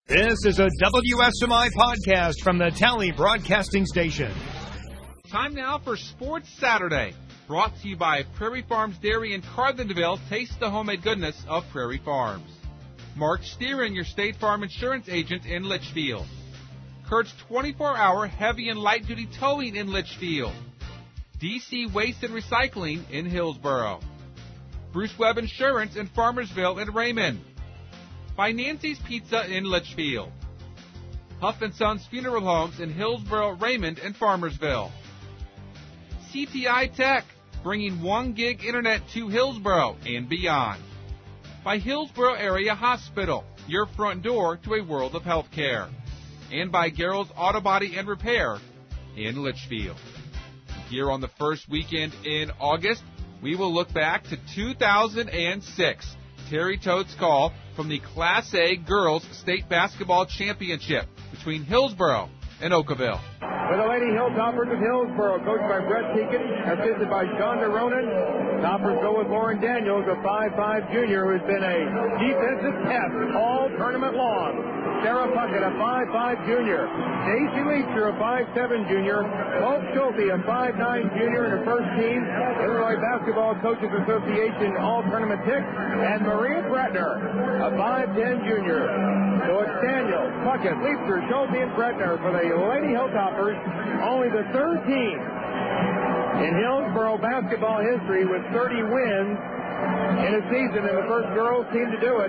This is a WSMI podcast from the Tally Broadcasting Station. Time now for Sports Saturday, brought to you by Prairie Farms Dairy in Carlinville. Taste the homemade goodness of Prairie Farms. Mark Steeran, your State Farm insurance agent in Litchfield. Kurt's 24-hour heavy and light-duty towing in Litchfield. DC Waste and Recycling in Hillsboro. Bruce Webb Insurance in Farmersville and Raymond. By Nancy's Pizza in Litchfield. Huff & Sons Funeral Homes in Hillsboro, Raymond, and Farmersville. CTI Tech, bringing 1 gig internet to Hillsboro and beyond. By Hillsboro Area Hospital, your front door to a world of healthcare. And by Garrell's Auto Body and Repair in Litchfield. Here on the first weekend in August, we will look back to 2006. Terry Toad's call from the Class A Girls State Basketball Championship between Hillsboro and Oakville. For the Lady Hilltoppers of Hillsboro, coached by Brett Pekin, assisted by Shonda Ronan. Toppers go with Lauren Daniels, a 5'5 junior who's been a defensive pest all tournament long. Sarah Puckett, a 5'5 junior. Daisy Leacher, a 5'7 junior. Hope Schulte, a 5'9 junior in her first team. Illinois Basketball Coaches Association all-tournament pick. And Maria Bretner, a 5'10 junior. So it's Daniel, Puckett, Leacher, Schulte, and Bretner for the Lady Hilltoppers. Only the third team in Hillsboro basketball history with 30 wins in a season, and the first girls team to do it.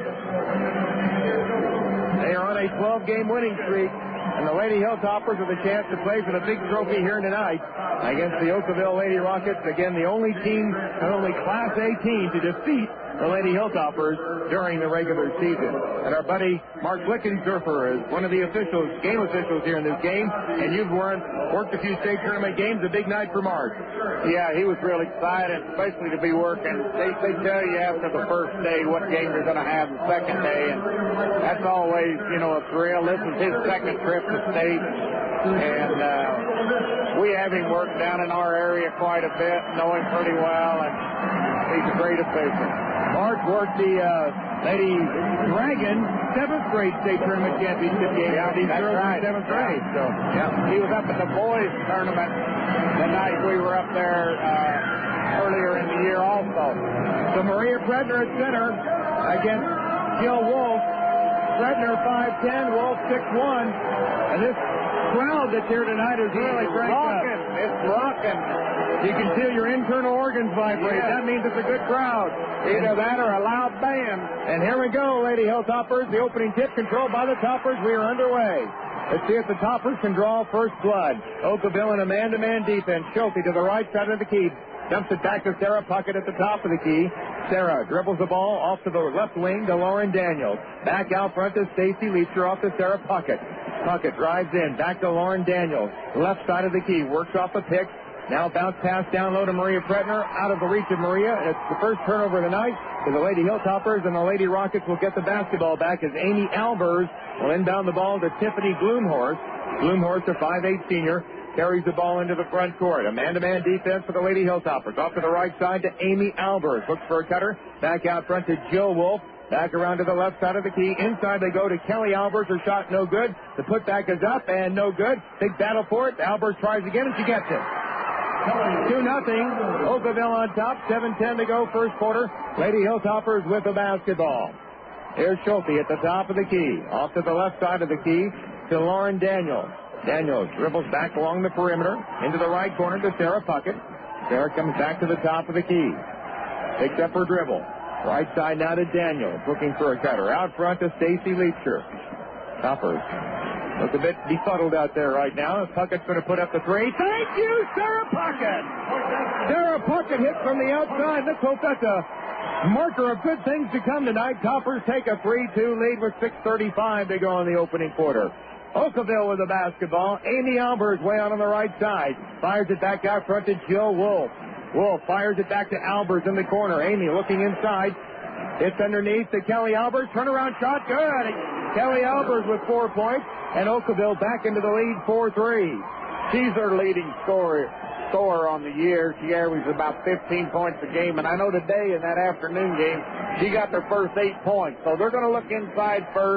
They are on a 12-game winning streak, and the Lady Hilltoppers have the chance to play for the big trophy here tonight against the Oakville Lady Rockets. Again, the only team, the only Class A team to defeat the Lady Hilltoppers during the regular season. And our buddy Mark Blickensdorfer is one of the officials, game officials here in this game, and you've worked a few state tournament games, a big night for Mark. Yeah, he was real excited, especially to be working. They tell you after the first day what game they're going to have the second day, and that's always, a thrill. This is his second trip to state, and we have him work down in our area quite a bit, know him pretty well, and he's a great official. Mark worked the Lady Dragon 7th grade state tournament championship game. Yeah, that's right. 7th grade. So, yeah, he was up at the boys tournament the night we were up there earlier in the year also. So Maria Bretner at center against Jill Wolf. Bretner 5'10", Wolf 6'1", and this crowd that's here tonight is really great. It's rocking. You can feel your internal organs vibrate. Yeah. That means it's a good crowd. Either that or a loud band. And here we go, Lady Hilltoppers. The opening tip controlled by the Toppers. We are underway. Let's see if the Toppers can draw first blood. Oakville in a man-to-man defense. Schulte to the right side of the key. Dumps it back to Sarah Puckett at the top of the key. Sarah dribbles the ball off to the left wing to Lauren Daniels. Back out front to Stacy Leacher off to Sarah Puckett. Puckett drives in. Back to Lauren Daniels. Left side of the key. Works off a pick. Now bounce pass down low to Maria Bretner. Out of the reach of Maria. And it's the first turnover of the night for the Lady Hilltoppers. And the Lady Rockets will get the basketball back as Amy Albers will inbound the ball to Tiffany Gloomhorse. Gloomhorse, a 5'8 senior, carries the ball into the front court. A man-to-man defense for the Lady Hilltoppers. Off to the right side to Amy Albers. Looks for a cutter. Back out front to Jill Wolf. Back around to the left side of the key. Inside they go to Kelly Albers. Her shot no good. The putback is up and no good. Big battle for it. Albers tries again and she gets it. 2-0. Oakville on top. 7:10 to go first quarter. Lady Hilltoppers with the basketball. Here's Schulte at the top of the key. Off to the left side of the key to Lauren Daniels. Daniels dribbles back along the perimeter into the right corner to Sarah Puckett. Sarah comes back to the top of the key. Picks up her dribble. Right side now to Daniels, looking for a cutter. Out front to Stacy Leacher. Toppers look a bit befuddled out there right now. Puckett's going to put up the three. Thank you, Sarah Puckett. Sarah Puckett hit from the outside. Let's hope that's a marker of good things to come tonight. Toppers take a 3-2 lead with 6:35 to go in the opening quarter. Oakville with the basketball. Amy Albers way out on the right side. Fires it back out front to Jill Wolf. Wolf fires it back to Albers in the corner. Amy looking inside. It's underneath to Kelly Albers. Turnaround shot. Good. Kelly Albers with 4 points. And Oakville back into the lead 4-3. She's their leading scorer on the year. She averages about 15 points a game. And I know today in that afternoon game, she got their first 8 points. So they're going to look inside first.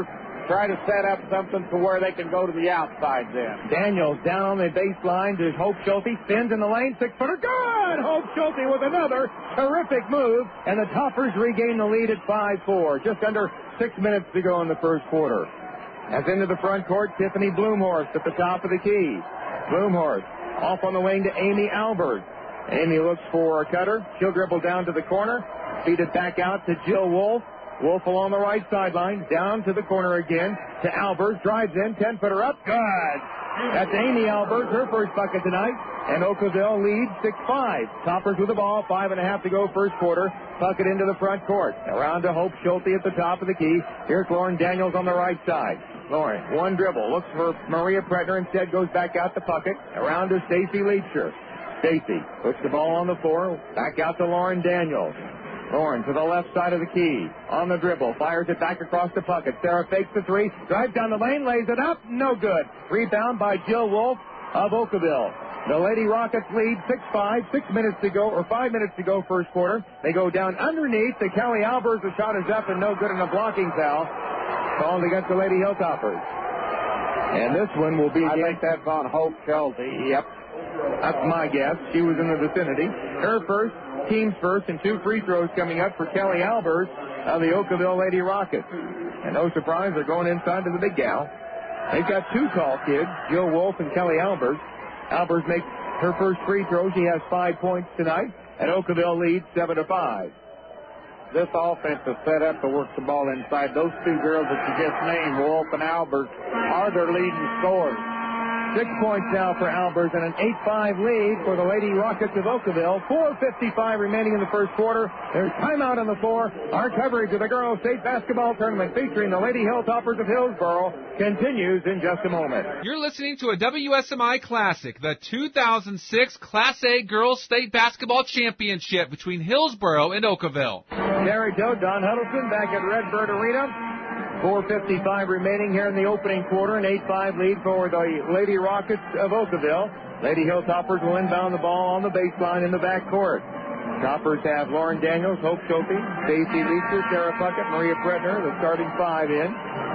try to set up something to where they can go to the outside then. Daniels down on the baseline to Hope Schulte. Spins in the lane. 6-footer. Good! Hope Schulte with another terrific move. And the Toppers regain the lead at 5-4. Just under 6 minutes to go in the first quarter. As into the front court, Tiffany Bloomhorst at the top of the key. Bloomhorst off on the wing to Amy Albers. Amy looks for a cutter. She'll dribble down to the corner. Feed it back out to Jill Wolf. Wolf along the right sideline. Down to the corner again to Albers. Drives in. 10-footer up. Good. That's Amy Albers, her first bucket tonight. And Oakville leads 6-5. Toppers with the ball. 5.5 to go first quarter. Bucket into the front court. Around to Hope Schulte at the top of the key. Here's Lauren Daniels on the right side. Lauren, one dribble. Looks for Maria Pretner. Instead goes back out the bucket. Around to Stacy Leacher. Stacy puts the ball on the floor. Back out to Lauren Daniels. Lauren to the left side of the key. On the dribble. Fires it back across the bucket. Sarah fakes the three. Drives down the lane. Lays it up. No good. Rebound by Jill Wolf of Oakville. The Lady Rockets lead 6-5. 6 minutes to go, or 5 minutes to go first quarter. They go down underneath to Kelly Albers. The shot is up and no good, and a blocking foul called against the Lady Hilltoppers. And this one will be I think that's on Hope Schulte. Yep. That's my guess. She was in the vicinity. Her first, team's first, and 2 free throws coming up for Kelly Albers of the Oakville Lady Rockets. And no surprise, they're going inside to the big gal. They've got 2 tall kids, Jill Wolf and Kelly Albers. Albers makes her first free throw. She has 5 points tonight. And Oakville leads 7-5. This offense is set up to work the ball inside. Those 2 girls that you just named, Wolf and Albers, are their leading scorers. 6 points now for Albers and an 8-5 lead for the Lady Rockets of Oakville. 4:55 remaining in the first quarter. There's timeout on the floor. Our coverage of the Girls State Basketball Tournament featuring the Lady Hilltoppers of Hillsboro continues in just a moment. You're listening to a WSMI Classic, the 2006 Class A Girls State Basketball Championship between Hillsboro and Oakville. Terry Doe, Don Huddleston back at Redbird Arena. 4:55 remaining here in the opening quarter. An 8-5 lead for the Lady Rockets of Oakville. Lady Hilltoppers will inbound the ball on the baseline in the backcourt. Toppers have Lauren Daniels, Hope Schulte, Stacy Leacher, Sarah Puckett, Maria Pretner, the starting 5 in.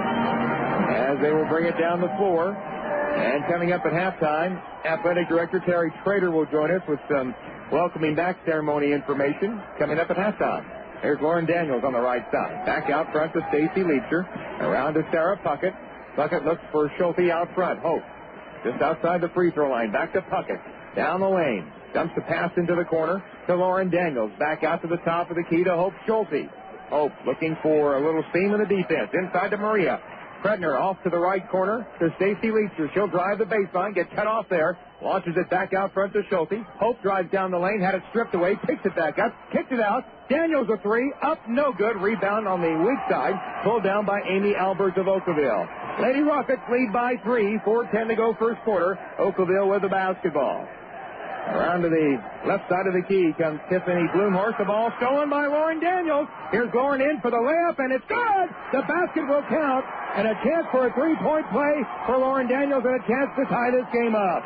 As they will bring it down the floor. And coming up at halftime, Athletic Director Terry Trader will join us with some welcoming back ceremony information coming up at halftime. Here's Lauren Daniels on the right side. Back out front to Stacy Leacher. Around to Sarah Puckett. Puckett looks for Schulte out front. Hope just outside the free throw line. Back to Puckett. Down the lane. Dumps the pass into the corner to Lauren Daniels. Back out to the top of the key to Hope Schulte. Hope looking for a little steam in the defense. Inside to Maria. Pretner off to the right corner to Stacy Leacher. She'll drive the baseline, get cut off there, launches it back out front to Schulte. Hope drives down the lane, had it stripped away, picks it back up, kicked it out. Daniels a 3, up, no good. Rebound on the weak side, pulled down by Amy Albers of Oakville. Lady Rockets lead by 3, 4:10 to go first quarter. Oakville with the basketball. Around to the left side of the key comes Tiffany Bloomhorst. The ball stolen by Lauren Daniels. Here's Lauren in for the layup, and it's good. The basket will count, and a chance for a 3-point play for Lauren Daniels, and a chance to tie this game up.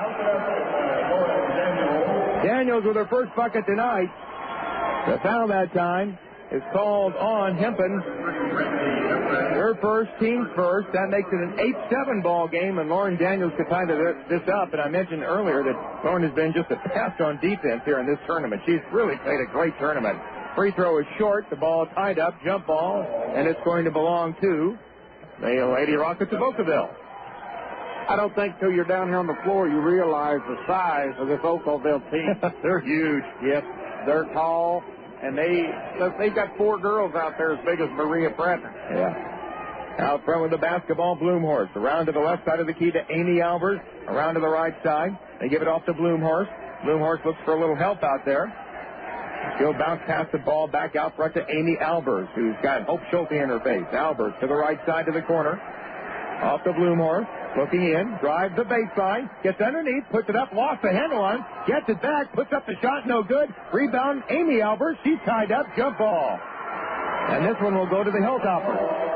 Daniels with her first bucket tonight. The foul that time is called on Hempen. Her first, team first. That makes it an 8-7 ball game, and Lauren Daniels could tie this up. And I mentioned earlier that Lauren has been just a pest on defense here in this tournament. She's really played a great tournament. Free throw is short. The ball tied up, jump ball, and it's going to belong to the Lady Rockets of Oakville. I don't think till you're down here on the floor you realize the size of this Oakville team. They're huge. Yes, they're tall, and they've got 4 girls out there as big as Maria Pretner. Yeah. Out front with the basketball, Bloomhorst. Around to the left side of the key to Amy Albers. Around to the right side. They give it off to Bloomhorst. Bloomhorst looks for a little help out there. She'll bounce past the ball back out front to Amy Albers, who's got Hope Schulte in her face. Albers to the right side to the corner. Off to Bloomhorst. Looking in. Drives the baseline. Gets underneath. Puts it up. Lost the handle on. Gets it back. Puts up the shot. No good. Rebound. Amy Albers. She's tied up. Jump ball. And this one will go to the Hilltoppers.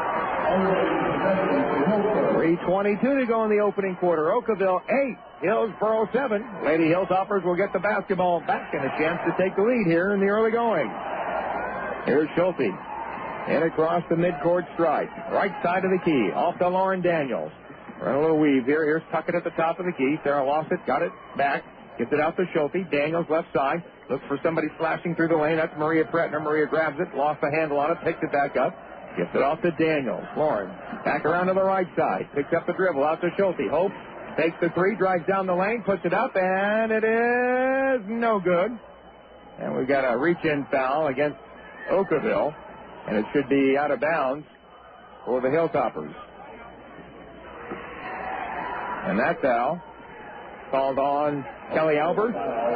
3:22 to go in the opening quarter. Oakville 8, Hillsboro 7. Lady Hilltoppers will get the basketball back and a chance to take the lead here in the early going. Here's Schulte. And across the midcourt stripe. Right side of the key. Off to Lauren Daniels. Run a little weave here. Here's Puckett at the top of the key. Sarah lost it. Got it back. Gets it out to Schulte. Daniels left side. Looks for somebody flashing through the lane. That's Maria Pretner. Maria grabs it. Lost the handle on it. Picks it back up. Gets it off to Daniels. Lauren back around to the right side. Picks up the dribble out to Schulte. Hope takes the three. Drives down the lane. Puts it up. And it is no good. And we've got a reach-in foul against Oakville. And it should be out of bounds for the Hilltoppers. And that foul called on Kelly Albert.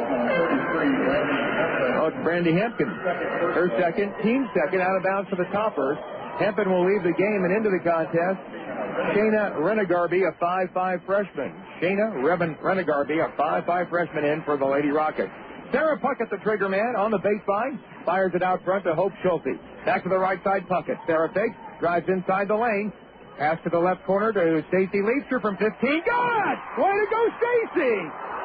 Oh, it's Brandy Hempkin. Her second, team second, out of bounds for the Toppers. Hempkin will leave the game and into the contest. Shayna Renegarby, a 5'5 freshman. Shayna Renegarby, a 5'5 freshman in for the Lady Rockets. Sarah Puckett, the trigger man, on the baseline. Fires it out front to Hope Schulte. Back to the right side, Puckett. Sarah fakes, drives inside the lane. Pass to the left corner to Stacy Leipster from 15. Good! Way to go, Stacy!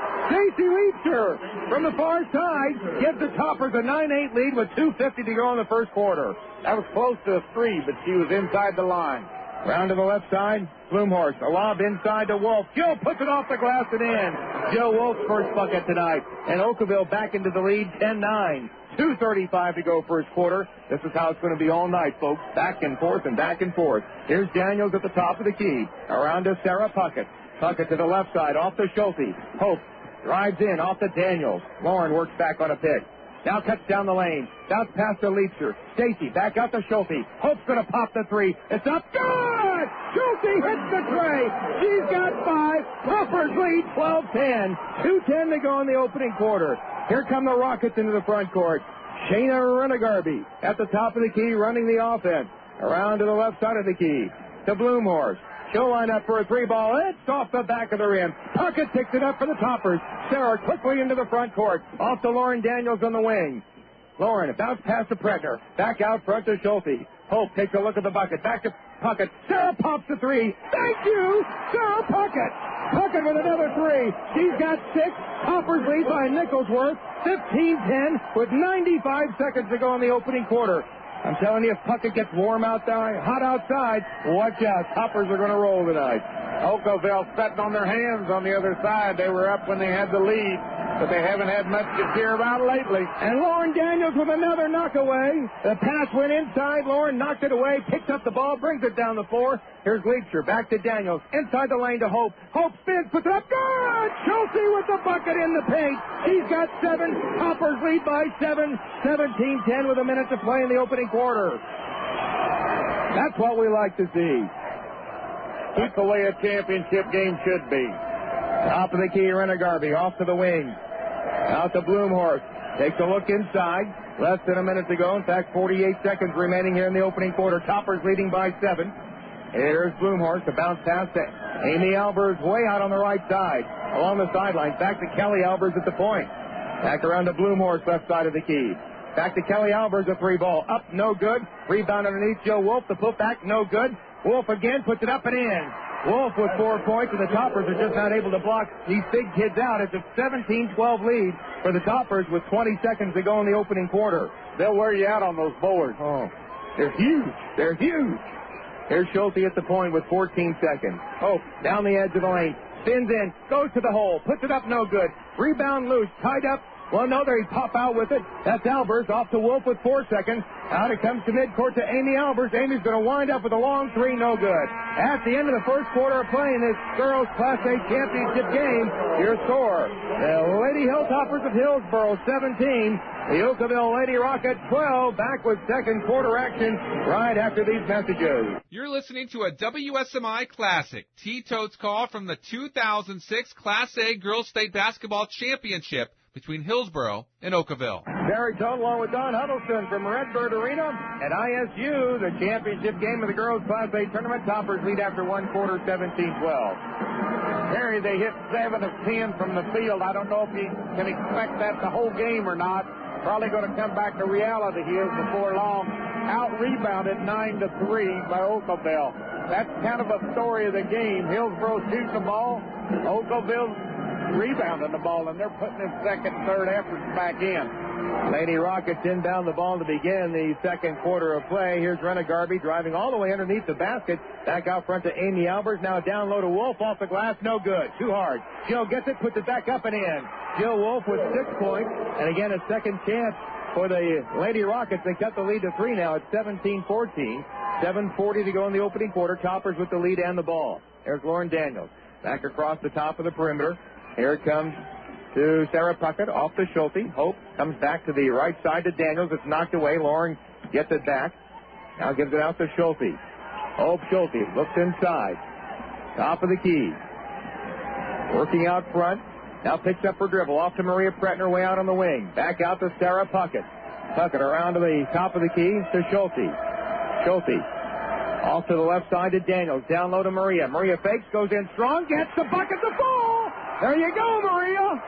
Stacy Leipster from the far side gives the Toppers a 9-8 lead with 2:50 to go in the first quarter. That was close to a three, but she was inside the line. Round to the left side, Bloomhorst. A lob inside to Wolf. Jill puts it off the glass and in. Jill Wolf's first bucket tonight. And Oakville back into the lead, 10-9. 2:35 to go first quarter. This is how it's going to be all night, folks. Back and forth and back and forth. Here's Daniels at the top of the key. Around to Sarah Puckett. Puckett to the left side, off to Schulte. Hope drives in, off to Daniels. Lauren works back on a pick. Now cuts down the lane. Bounce past to Leipster. Stacy back out to Schulte. Hope's going to pop the three. It's up. Good! Schulte hits the tray. She's got 5. Toppers lead 12-10. 2:10 to go in the opening quarter. Here come the Rockets into the front court. Shayna Renegarby at the top of the key running the offense. Around to the left side of the key. To Bloomhorst. She'll line up for a three ball. It's off the back of the rim. Puckett picks it up for the Toppers. Sarah quickly into the front court. Off to Lauren Daniels on the wing. Lauren, a bounce pass to Pretner. Back out front to Schulte. Hope takes a look at the bucket. Back to Puckett. Sarah pops the three. Thank you, Sarah Puckett. Puckett with another three. She's got 6. Toppers lead by Nicholsworth. 15-10 with 95 seconds to go in the opening quarter. I'm telling you, if Puckett gets warm out there, hot outside, watch out. Toppers are going to roll tonight. Oakville sitting on their hands on the other side. They were up when they had the lead, but they haven't had much to cheer about lately. And Lauren Daniels with another knockaway. The pass went inside. Lauren knocked it away, picks up the ball, brings it down the floor. Here's Leipster, back to Daniels. Inside the lane to Hope. Hope spins, puts it up. Good! Schulte with the bucket in the paint. She's got 7. Toppers lead by 7. 17-10 with a minute to play in the opening quarter. That's what we like to see. That's the way a championship game should be. Top of the key, Renegarby off to the wing. Out to Bloomhorst. Takes a look inside. Less than a minute to go. In fact, 48 seconds remaining here in the opening quarter. Toppers leading by 7. Here's Bloomhorst. A bounce pass to Amy Albers way out on the right side. Along the sidelines. Back to Kelly Albers at the point. Back around to Bloomhorst, left side of the key. Back to Kelly Albers, a three ball. Up, no good. Rebound underneath Joe Wolf. The putback, no good. Wolf again puts it up and in. Wolf with 4 points, and the Toppers are just not able to block these big kids out. It's a 17-12 lead for the Toppers with 20 seconds to go in the opening quarter. They'll wear you out on those boards. Oh, they're huge. They're huge. Here's Schulte at the point with 14 seconds. Oh, down the edge of the lane. Spins in, goes to the hole, puts it up, no good. Rebound loose, tied up. Well, no, they pop out with it. That's Albers off to Wolf with 4 seconds. Out it comes to midcourt to Amy Albers. Amy's going to wind up with a long three, no good. At the end of the first quarter of playing this girls' Class A championship game, your score, the Lady Hilltoppers of Hillsboro 17, the Oakville Lady Rocket 12, back with second quarter action right after these messages. You're listening to a WSMI Classic. T-Totes call from the 2006 Class A Girls State Basketball Championship between Hillsboro and Oakville. Barry Todd along with Don Huddleston from Redbird Arena at ISU, the championship game of the girls' Class A tournament. Toppers lead after one quarter, 17-12. Harry, they hit 7 of 10 from the field. I don't know if you can expect that the whole game or not. Probably going to come back to reality here before long. Out-rebounded 9-3 by Oakville. That's kind of a story of the game. Hillsboro shoots the ball. Oakville's rebounding the ball, and they're putting in second and third efforts back in. Lady Rockets inbound the ball to begin the second quarter of play. Here's Rena Garvey driving all the way underneath the basket. Back out front to Amy Albers. Now down low to Wolf. Off the glass. No good. Too hard. Jill gets it. Puts it back up and in. Jill Wolf with 6 points. And again, a second chance for the Lady Rockets. They cut the lead to 3 now. It's 17-14. 7:40 to go in the opening quarter. Toppers with the lead and the ball. There's Lauren Daniels. Back across the top of the perimeter. Here it comes to Sarah Puckett, off to Schulte. Hope comes back to the right side to Daniels. It's knocked away. Lauren gets it back. Now gives it out to Schulte. Hope Schulte looks inside. Top of the key. Working out front. Now picks up her dribble. Off to Maria Pretner way out on the wing. Back out to Sarah Puckett. Puckett around to the top of the key to Schulte. Schulte off to the left side to Daniels. Down low to Maria. Maria fakes, goes in strong, gets the bucket to fall. There you go, Maria.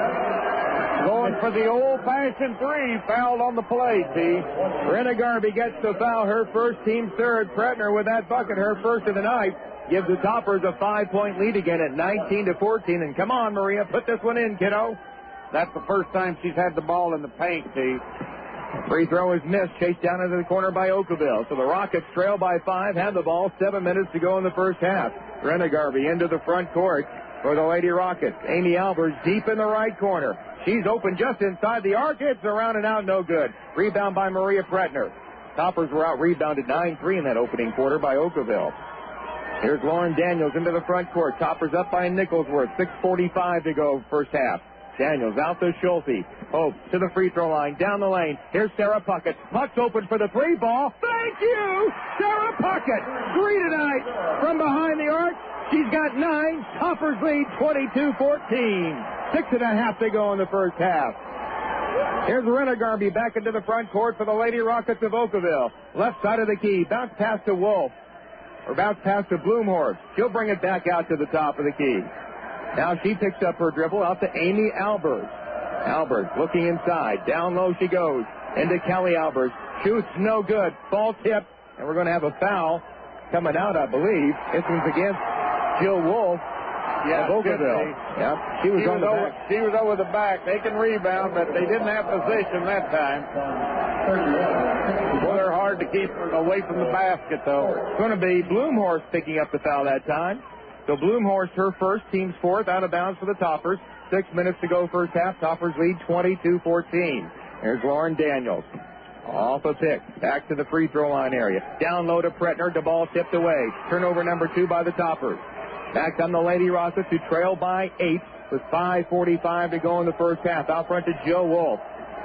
Going for the old-fashioned 3, fouled on the play, T. Rena Garvey gets the foul, her first, team third. Pretner with that bucket, her first of the night, gives the Toppers a 5-point lead again at 19-14. And come on, Maria, put this one in, kiddo. That's the first time she's had the ball in the paint, T. Free throw is missed, chased down into the corner by Oakville. So the Rockets trail by 5, have the ball, 7 minutes to go in the first half. Rena Garvey into the front court for the Lady Rockets. Amy Albers deep in the right corner. She's open just inside the arc. It's around and out, no good. Rebound by Maria Pretner. Toppers were out rebounded 9-3 in that opening quarter by Oakville. Here's Lauren Daniels into the front court. Toppers up by Nicholsworth. 6:45 to go first half. Daniels out to Schulte. Hope to the free throw line. Down the lane. Here's Sarah Puckett. Puck's open for the 3 ball. Thank you, Sarah Puckett. 3 tonight from behind the arc. She's got 9. Toppers lead 22-14. 6.5 to go in the first half. Here's Rena Garvey back into the front court for the Lady Rockets of Oakville. Left side of the key. Bounce pass to Wolf. Or bounce pass to Bloomhorse. She'll bring it back out to the top of the key. Now she picks up her dribble out to Amy Albers. Albers looking inside. Down low she goes. Into Kelly Albers. Shoots no good. Ball tipped. And we're going to have a foul coming out, I believe. This one's against Jill Wolf. Yeah, Oakville. Yep. She was on the back. She was over the back. They can rebound, but they didn't have position that time. Well, they're hard to keep away from the basket, though. It's going to be Bloomhorse picking up the foul that time. So Bloomhorse, her first, team's fourth, out of bounds for the Toppers. 6 minutes to go first half. Toppers lead 22-14. Here's Lauren Daniels. Off a pick. Back to the free throw line area. Down low to Pretner. The ball tipped away. Turnover number 2 by the Toppers. Back on the Lady Rockets, who trail by 8 with 5:45 to go in the first half. Out front to Jill Wolf.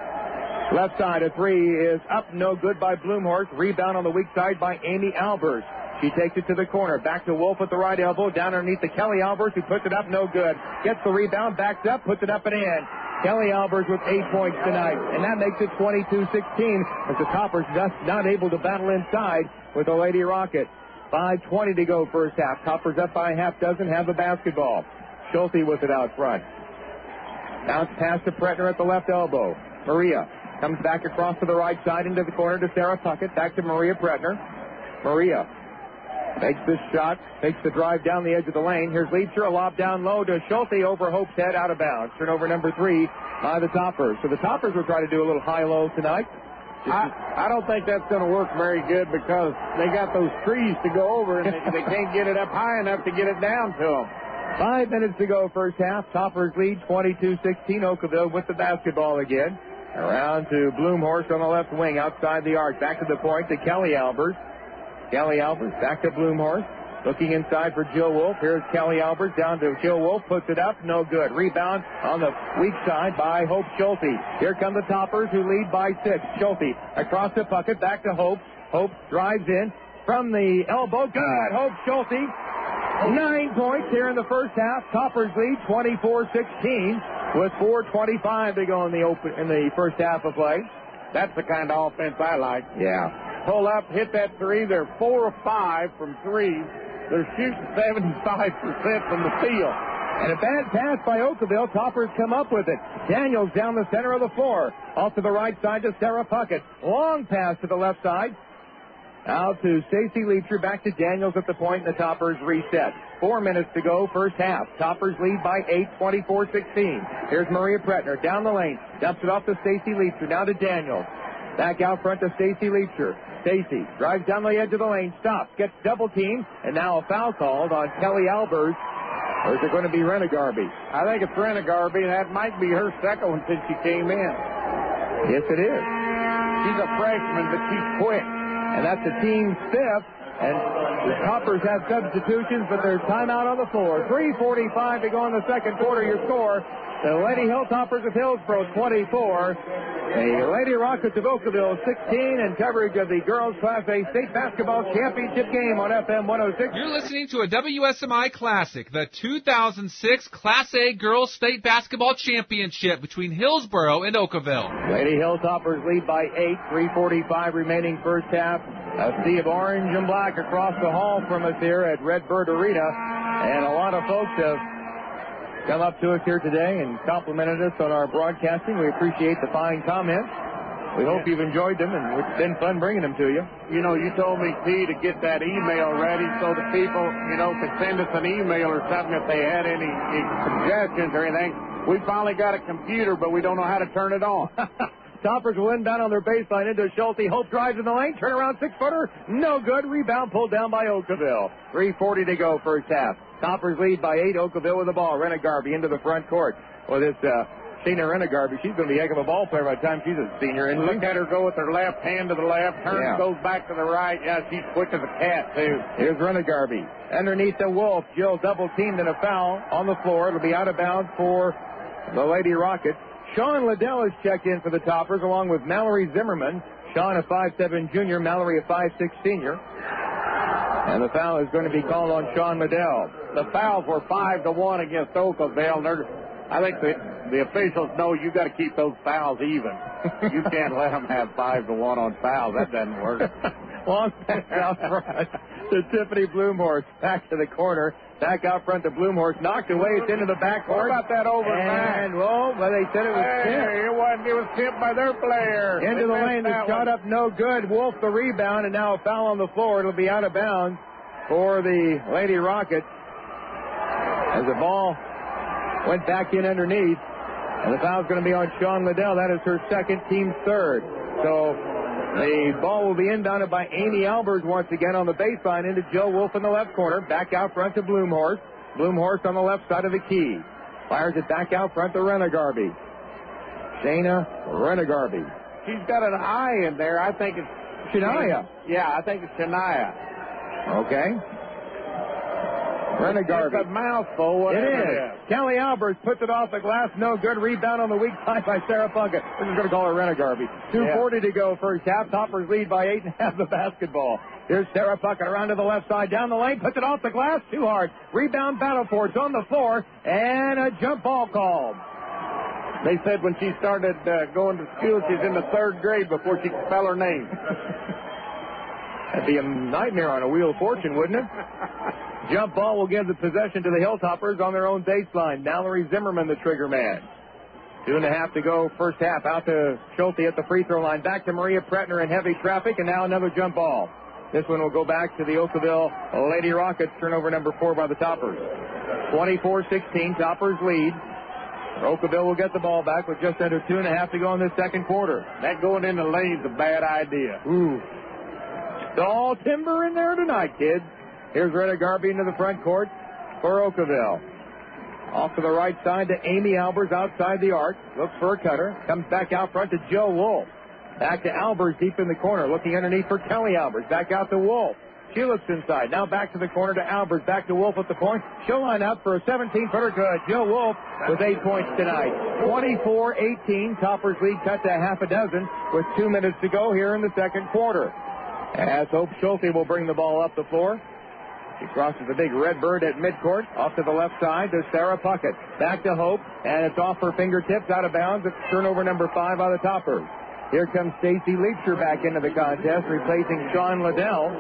Left side, a 3 is up, no good by Bloomhorse. Rebound on the weak side by Amy Albers. She takes it to the corner. Back to Wolf at the right elbow. Down underneath to Kelly Albers, who puts it up, no good. Gets the rebound, backs up, puts it up and in. Kelly Albers with 8 points tonight. And that makes it 22-16 as the Toppers just not able to battle inside with the Lady Rockets. 5:20 to go first half. Toppers up by a half dozen, have the basketball. Schulte with it out front. Bounce pass to Pretner at the left elbow. Maria comes back across to the right side into the corner to Sarah Puckett. Back to Maria Pretner. Maria makes this shot, takes the drive down the edge of the lane. Here's Leitcher, a lob down low to Schulte over Hope's head, out of bounds. Turnover number 3 by the Toppers. So the Toppers will try to do a little high-low tonight. I don't think that's going to work very good because they got those trees to go over and they can't get it up high enough to get it down to them. 5 minutes to go first half. Toppers lead 22-16. Oakville with the basketball again. Around to Bloomhorse on the left wing outside the arc. Back to the point to Kelly Albers. Kelly Albers back to Bloomhorse. Looking inside for Jill Wolf. Here's Kelly Albers down to Jill Wolf. Puts it up. No good. Rebound on the weak side by Hope Schulte. Here come the Toppers who lead by 6. Schulte across the bucket. Back to Hope. Hope drives in from the elbow. Good. Hope Schulte. 9 points here in the first half. Toppers lead 24-16 with 4:25 to go in the first half of play. That's the kind of offense I like. Yeah. Pull up, hit that 3. They're 4 of 5 from 3. They're shooting 75% from the field. And a bad pass by Oakville. Toppers come up with it. Daniels down the center of the floor. Off to the right side to Sarah Puckett. Long pass to the left side. Out to Stacey Leitcher. Back to Daniels at the point. And the Toppers reset. 4 minutes to go, first half. Toppers lead by 8, 24-16. Here's Maria Pretner down the lane. Dumps it off to Stacy Leitcher. Now to Daniels. Back out front to Stacy Leitcher. Stacy drives down the edge of the lane, stops, gets double teamed, and now a foul called on Kelly Albers. Or is it going to be Renegarby? I think it's Renegarby. That might be her second one since she came in. Yes, it is. She's a freshman, but she's quick. And that's the team's fifth. And the Toppers have substitutions, but there's timeout on the floor. 3:45 to go in the second quarter. Your score, the Lady Hilltoppers of Hillsboro 24. The Lady Rockets of Oakville 16, and coverage of the Girls Class A State Basketball Championship game on FM 106. You're listening to a WSMI Classic, the 2006 Class A Girls State Basketball Championship between Hillsboro and Oakville. Lady Hilltoppers lead by 8, 3:45 remaining first half. A sea of orange and black across the hall from us here at Redbird Arena, and a lot of folks have come up to us here today and complimented us on our broadcasting. We appreciate the fine comments. We hope you've enjoyed them, and it's been fun bringing them to you. You know, you told me, T, to get that email ready so that people, could send us an email or something if they had any suggestions or anything. We finally got a computer, but we don't know how to turn it on. Toppers will inbound on their baseline into Schulte. Hope drives in the lane. Turnaround 6-footer. No good. Rebound pulled down by Oakville. 3:40 to go first half. Toppers lead by 8. Oakville with the ball. Renegarby into the front court. Well, this Sheena Renegarby, she's going to be a heck of a ball player by the time she's a senior. And look at her go with her left hand to the left. Turns, goes back to the right. Yeah, she's quick as a cat, too. Here's Renegarby. Underneath the Wolf. Jill double teamed and a foul on the floor. It'll be out of bounds for the Lady Rockets. Sean Liddell is checked in for the Toppers, along with Mallory Zimmerman. Sean, a 5'7 junior, Mallory, a 5'6 senior. And the foul is going to be called on Sean Liddell. The fouls were 5-1 against Oakville. I think the officials know you got to keep those fouls even. You can't let them have 5-1 on fouls. That doesn't work. Long pass out front to Tiffany Bloomhorse. Back to the corner. Back out front to Bloomhorse. Knocked away. It's into the backcourt. What about that over and, well, they said it was tipped. It wasn't. It was tipped by their player. Into the lane. The shot up no good. Wolf the rebound, and now a foul on the floor. It'll be out of bounds for the Lady Rockets as the ball went back in underneath. And the foul's going to be on Sean Liddell. That is her second, team's third. So the ball will be inbounded by Amy Albers once again on the baseline into Joe Wolf in the left corner. Back out front to Bloomhorse. Bloomhorse on the left side of the key. Fires it back out front to Renegarby. Shayna Renegarby. She's got an I in there. I think it's Shania. Yeah, I think it's Shania. Okay. Renegarby. It's a mouthful. It is. Kelly Albers puts it off the glass. No good. Rebound on the weak side by Sarah Puckett. We're just going to call her Renegarby. 2:40 to go first half. Toppers lead by 8 and have the basketball. Here's Sarah Puckett around to the left side. Down the lane. Puts it off the glass. Too hard. Rebound battle for it's on the floor. And a jump ball called. They said when she started going to school, she's in the 3rd grade before she could spell her name. That'd be a nightmare on a Wheel of Fortune, wouldn't it? Jump ball will give the possession to the Hilltoppers on their own baseline. Mallory Zimmerman, the trigger man. 2.5 to go first half. Out to Schulte at the free throw line. Back to Maria Pretner in heavy traffic, and now another jump ball. This one will go back to the Oakville Lady Rockets. Turnover number 4 by the Toppers. 24-16. Toppers lead. Oakville will get the ball back with just under 2.5 to go in this second quarter. That going in the lane's a bad idea. Ooh. All timber in there tonight, kids. Here's Renegarby into the front court for Oakville. Off to the right side to Amy Albers outside the arc. Looks for a cutter. Comes back out front to Joe Wolf. Back to Albers deep in the corner. Looking underneath for Kelly Albers. Back out to Wolf. She looks inside. Now back to the corner to Albers. Back to Wolf at the point. She'll line up for a 17-footer. Good. Joe Wolf with 8 points tonight. 24-18. Toppers lead cut to half a dozen with 2 minutes to go here in the second quarter. As Hope Schulte will bring the ball up the floor. She crosses the big Redbird at midcourt. Off to the left side to Sarah Puckett. Back to Hope, and it's off her fingertips, out of bounds. It's turnover number 5 by the Toppers. Here comes Stacy Leitcher back into the contest, replacing Sean Liddell.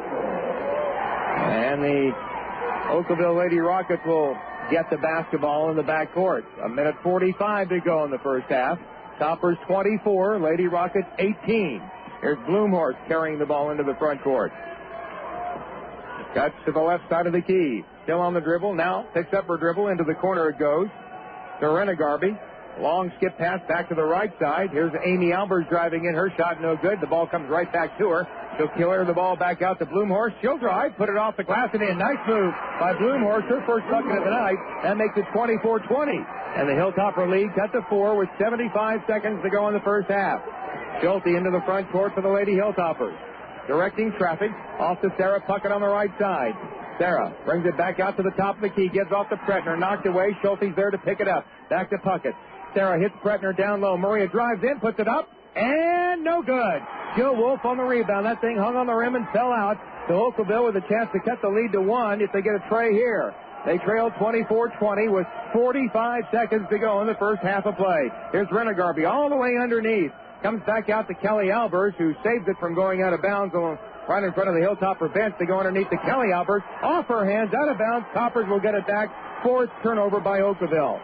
And the Oakville Lady Rockets will get the basketball in the backcourt. 1:45 to go in the first half. Toppers 24, Lady Rockets 18. Here's Bloomhorse carrying the ball into the front court. Cuts to the left side of the key. still on the dribble. Now picks up her dribble. Into the corner it goes to Renegarby. Long skip pass back to the right side. Here's Amy Albers driving in. Her shot no good. The ball comes right back to her. She'll clear the ball back out to Blumhorst. She'll drive, put it off the glass and in. Nice move by Blumhorst. Her first bucket of the night. That makes it 24-20. And the Hilltopper lead cut to 4 with 75 seconds to go in the first half. Schulte into the front court for the Lady Hilltoppers. Directing traffic off to Sarah Puckett on the right side. Sarah brings it back out to the top of the key. Gives off to Pretner. Knocked away. Schulte's there to pick it up. Back to Puckett. Sarah hits Pretner down low. Maria drives in, puts it up, and no good. Jill Wolf on the rebound. That thing hung on the rim and fell out. So Oakville with a chance to cut the lead to 1 if they get a tray here. They trail 24-20 with 45 seconds to go in the first half of play. Here's Renegarby all the way underneath. Comes back out to Kelly Albers, who saves it from going out of bounds right in front of the Hilltopper bench. They go underneath to Kelly Albers. Off her hands, out of bounds. Toppers will get it back. Fourth turnover by Oakville.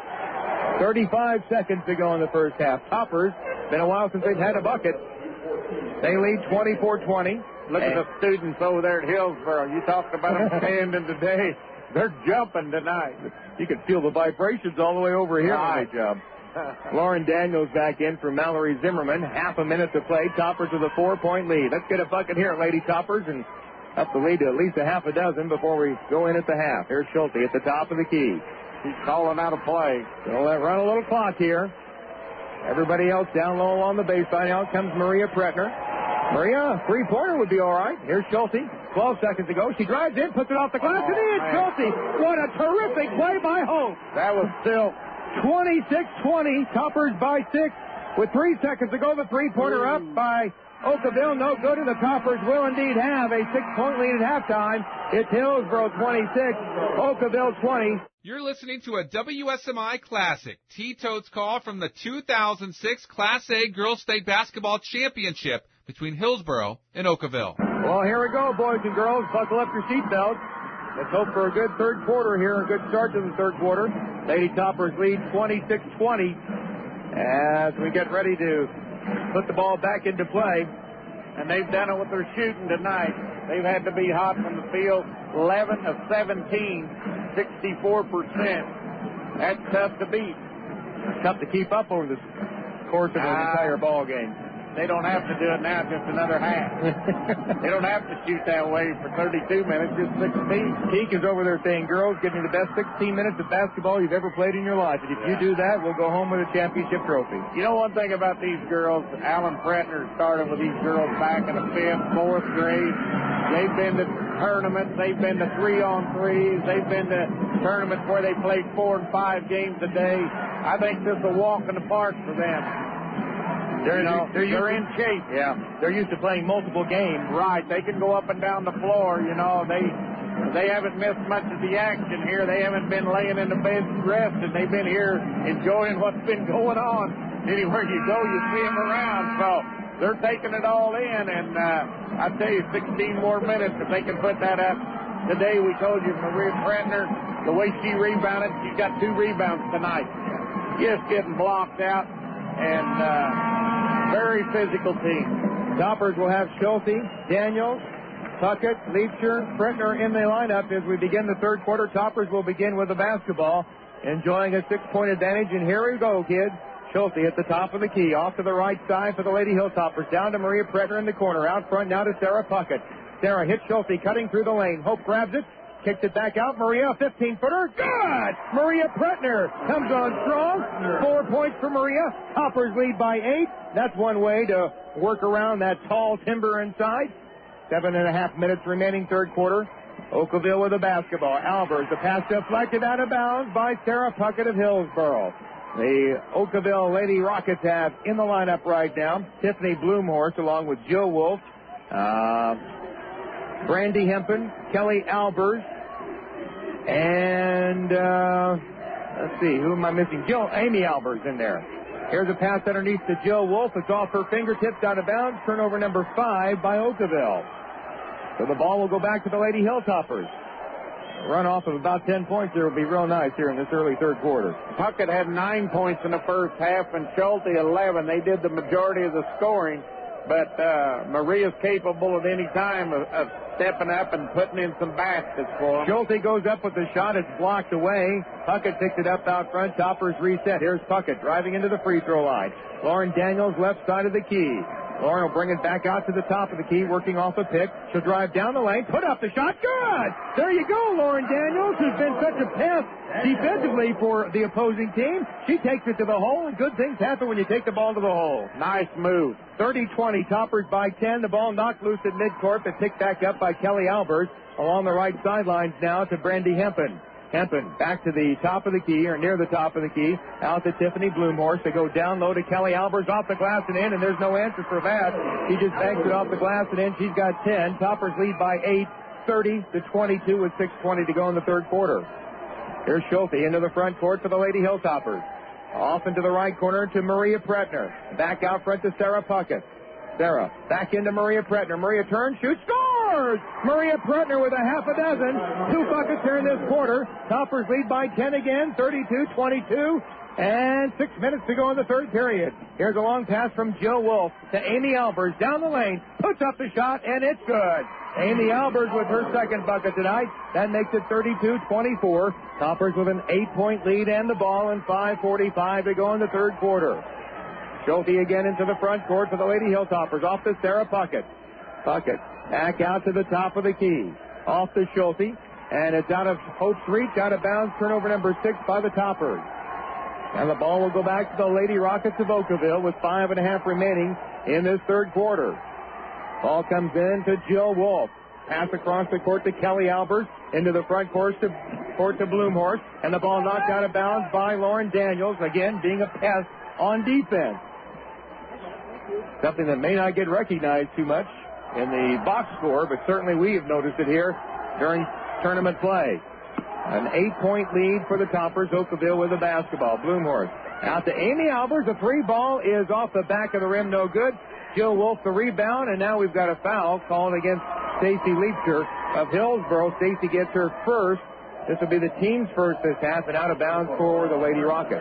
35 seconds to go in the first half. Toppers, been a while since they've had a bucket. They lead 24-20. Look at the students over there at Hillsboro. You talked about them standing today. They're jumping tonight. You can feel the vibrations all the way over here when they jump. Lauren Daniels back in for Mallory Zimmerman. Half a minute to play. Toppers with a 4-point lead. Let's get a bucket here, Lady Toppers, and up the lead to at least a half a dozen before we go in at the half. Here's Schulte at the top of the key. He's calling out a play. Gonna let run a little clock here. Everybody else down low on the baseline. Out comes Maria Pretner. Maria, three-pointer would be all right. Here's Schulte. 12 seconds to go. She drives in, puts it off the glass, and in. Schulte. What a terrific play by Hope. That was still 26-20. Toppers by 6. With 3 seconds to go, the three-pointer up by Oakville. No good, and the Toppers will indeed have a 6-point lead at halftime. It's Hillsboro 26, Oakville 20. You're listening to a WSMI Classic, T-Totes call from the 2006 Class A Girls State Basketball Championship between Hillsboro and Oakville. Well, here we go, boys and girls. Buckle up your seatbelts. Let's hope for a good third quarter here, a good start to the third quarter. Lady Toppers lead 26-20 as we get ready to put the ball back into play. And they've done it with their shooting tonight. They've had to be hot from the field. 11 of 17, 64%. That's tough to beat. Tough to keep up over the course of an entire ball game. They don't have to do it now, just another half. They don't have to shoot that way for 32 minutes, just 16. Teak is over there saying, girls, give me the best 16 minutes of basketball you've ever played in your life. And if you do that, we'll go home with a championship trophy. You know one thing about these girls, Alan Pretner started with these girls back in the 5th, 4th grade. They've been to tournaments. They've been to 3-on-3s. They've been to tournaments where they played 4 and 5 games a day. I think this is a walk in the park for them. They're in shape. Yeah. They're used to playing multiple games. Right. They can go up and down the floor. You know, they haven't missed much of the action here. They haven't been laying in the bed resting. They've been here enjoying what's been going on. Anywhere you go, you see them around. So they're taking it all in. And I tell you, 16 more minutes, if they can put that up today. We told you, Maria Pretner, the way she rebounded, she's got 2 rebounds tonight. Just getting blocked out. And very physical team. Toppers will have Schulte, Daniels, Puckett, Leacher, Pretner in the lineup as we begin the third quarter. Toppers will begin with the basketball, enjoying a 6-point advantage. And here we go, kids. Schulte at the top of the key, off to the right side for the Lady Hilltoppers. Down to Maria Pretner in the corner. Out front now to Sarah Puckett. Sarah hits Schulte, cutting through the lane. Hope grabs it. Kicks it back out. Maria, 15-footer. Good! Maria Pretner comes on strong. 4 points for Maria. Toppers lead by 8. That's one way to work around that tall timber inside. 7.5 minutes remaining third quarter. Oakville with the basketball. Albers, the pass deflected out of bounds by Sarah Puckett of Hillsboro. The Oakville Lady Rockets have in the lineup right now Tiffany Blumhorst along with Jill Wolf, Brandy Hempen, Kelly Albers, and let's see, who am I missing? Amy Albers in there. Here's a pass underneath to Jill Wolf. It's off her fingertips, out of bounds. Turnover number 5 by Oakville. So the ball will go back to the Lady Hilltoppers. A runoff of about 10 points there will be real nice here in this early third quarter. Puckett had 9 points in the first half and Schulte 11. They did the majority of the scoring. but Maria's capable at any time of stepping up and putting in some baskets for him. Schulte goes up with the shot. It's blocked away. Puckett picks it up out front. Toppers reset. Here's Puckett driving into the free throw line. Lauren Daniels left side of the key. Lauren will bring it back out to the top of the key, working off a pick. She'll drive down the lane, put up the shot. Good! There you go, Lauren Daniels, who's been such a pest defensively for the opposing team. She takes it to the hole, and good things happen when you take the ball to the hole. Nice move. 30-20, Toppers by 10. The ball knocked loose at midcourt, but picked back up by Kelly Albers. Along the right sidelines now to Brandy Hempen. Hempen back to the top of the key, or near the top of the key, out to Tiffany Bloomhorse. They go down low to Kelly Albers, off the glass and in, and there's no answer for that. He just banks it off the glass and in. She's got 10. Toppers lead by 8, 30-22 with 6:20 to go in the third quarter. Here's Schulte into the front court for the Lady Hilltoppers. Off into the right corner to Maria Pretner. Back out front to Sarah Puckett. Sarah back into Maria Pretner. Maria turns, shoots, scores! Maria Pretner with a half a dozen. 2 buckets here in this quarter. Toppers lead by 10 again, 32-22. And 6 minutes to go in the third period. Here's a long pass from Jill Wolf to Amy Albers down the lane. Puts up the shot, and it's good. Amy Albers with her second bucket tonight. That makes it 32-24. Toppers with an 8-point lead and the ball, and 5:45 to go in the third quarter. Schulte again into the front court for the Lady Hilltoppers. Off to Sarah Puckett. Puckett back out to the top of the key. Off to Schulte. And it's out of Hope's reach, out of bounds. Turnover number 6 by the Toppers. And the ball will go back to the Lady Rockets of Oakville with 5.5 remaining in this third quarter. Ball comes in to Jill Wolf. Pass across the court to Kelly Albers. Into the front court to Bloomhorse. And the ball knocked out of bounds by Lauren Daniels. Again, being a pest on defense. Something that may not get recognized too much in the box score, but certainly we have noticed it here during tournament play. An 8-point lead for the Toppers. Oakville with the basketball. Bloomhorse out to Amy Albers. The 3 ball is off the back of the rim, no good. Jill Wolf the rebound, and now we've got a foul called against Stacy Leapster of Hillsboro. Stacy gets her first. This will be the team's first this half, and out of bounds for the Lady Rockets.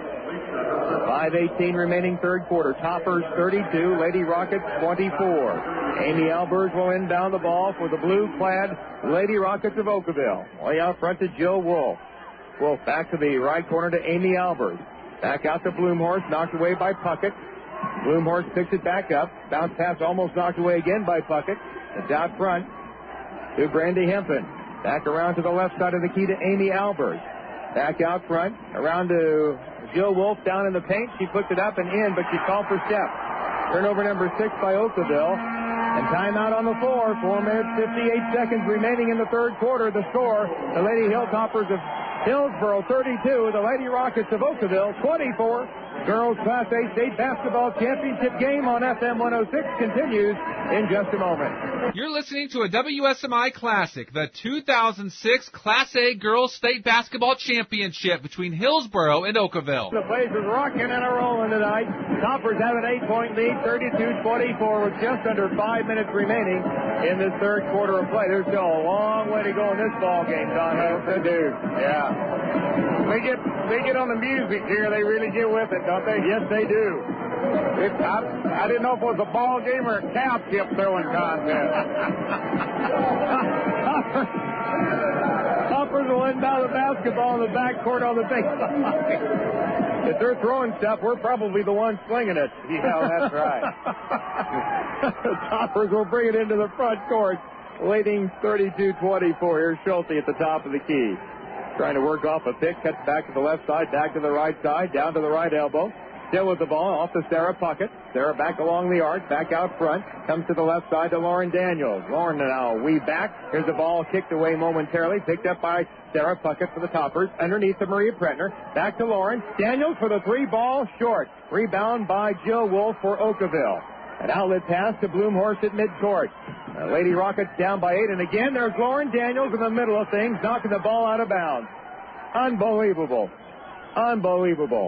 5:18 remaining third quarter. Toppers 32, Lady Rockets 24. Amy Albers will inbound the ball for the blue-clad Lady Rockets of Oakville. Way out front to Jill Wolf. Wolf back to the right corner to Amy Albers. Back out to Bloomhorse, knocked away by Puckett. Bloomhorse picks it back up. Bounce pass almost knocked away again by Puckett. It's out front to Brandy Hempen. Back around to the left side of the key to Amy Albers. Back out front, around to Jill Wolf down in the paint. She puts it up and in, but she called for step. Turnover number 6 by Oakville. And timeout on the floor. 4 minutes, 58 seconds remaining in the third quarter. The score, the Lady Hilltoppers of Hillsboro 32, the Lady Rockets of Oakville 24. Girls Class A State Basketball Championship game on FM 106 continues in just a moment. You're listening to a WSMI Classic, the 2006 Class A Girls State Basketball Championship between Hillsboro and Oakville. The place is rocking and a rolling tonight. Toppers have an 8-point lead, 32-24, with just under 5 minutes remaining in this third quarter of play. There's still a long way to go in this ball game, Don. They do, yeah. They get on the music here. They really get with it, don't they? Yes, they do. I didn't know if it was a ball game or a cow chip throwing contest. Toppers will inbound the basketball in the backcourt on the baseline. If they're throwing stuff, we're probably the ones slinging it. Yeah, that's right. Toppers will bring it into the front court, leading 32-24. Here's Schulte at the top of the key. Trying to work off a pick, cuts back to the left side, back to the right side, down to the right elbow. Still with the ball, off to Sarah Puckett. Sarah back along the arc, back out front. Comes to the left side to Lauren Daniels. Lauren now weave back. Here's the ball kicked away momentarily, picked up by Sarah Puckett for the Toppers. Underneath to Maria Pretner. Back to Lauren. Daniels for the 3 ball, short. Rebound by Jill Wolf for Oakville. An outlet pass to Bloomhorse at midcourt. Lady Rockets down by 8, and again there's Lauren Daniels in the middle of things, knocking the ball out of bounds. Unbelievable. Unbelievable.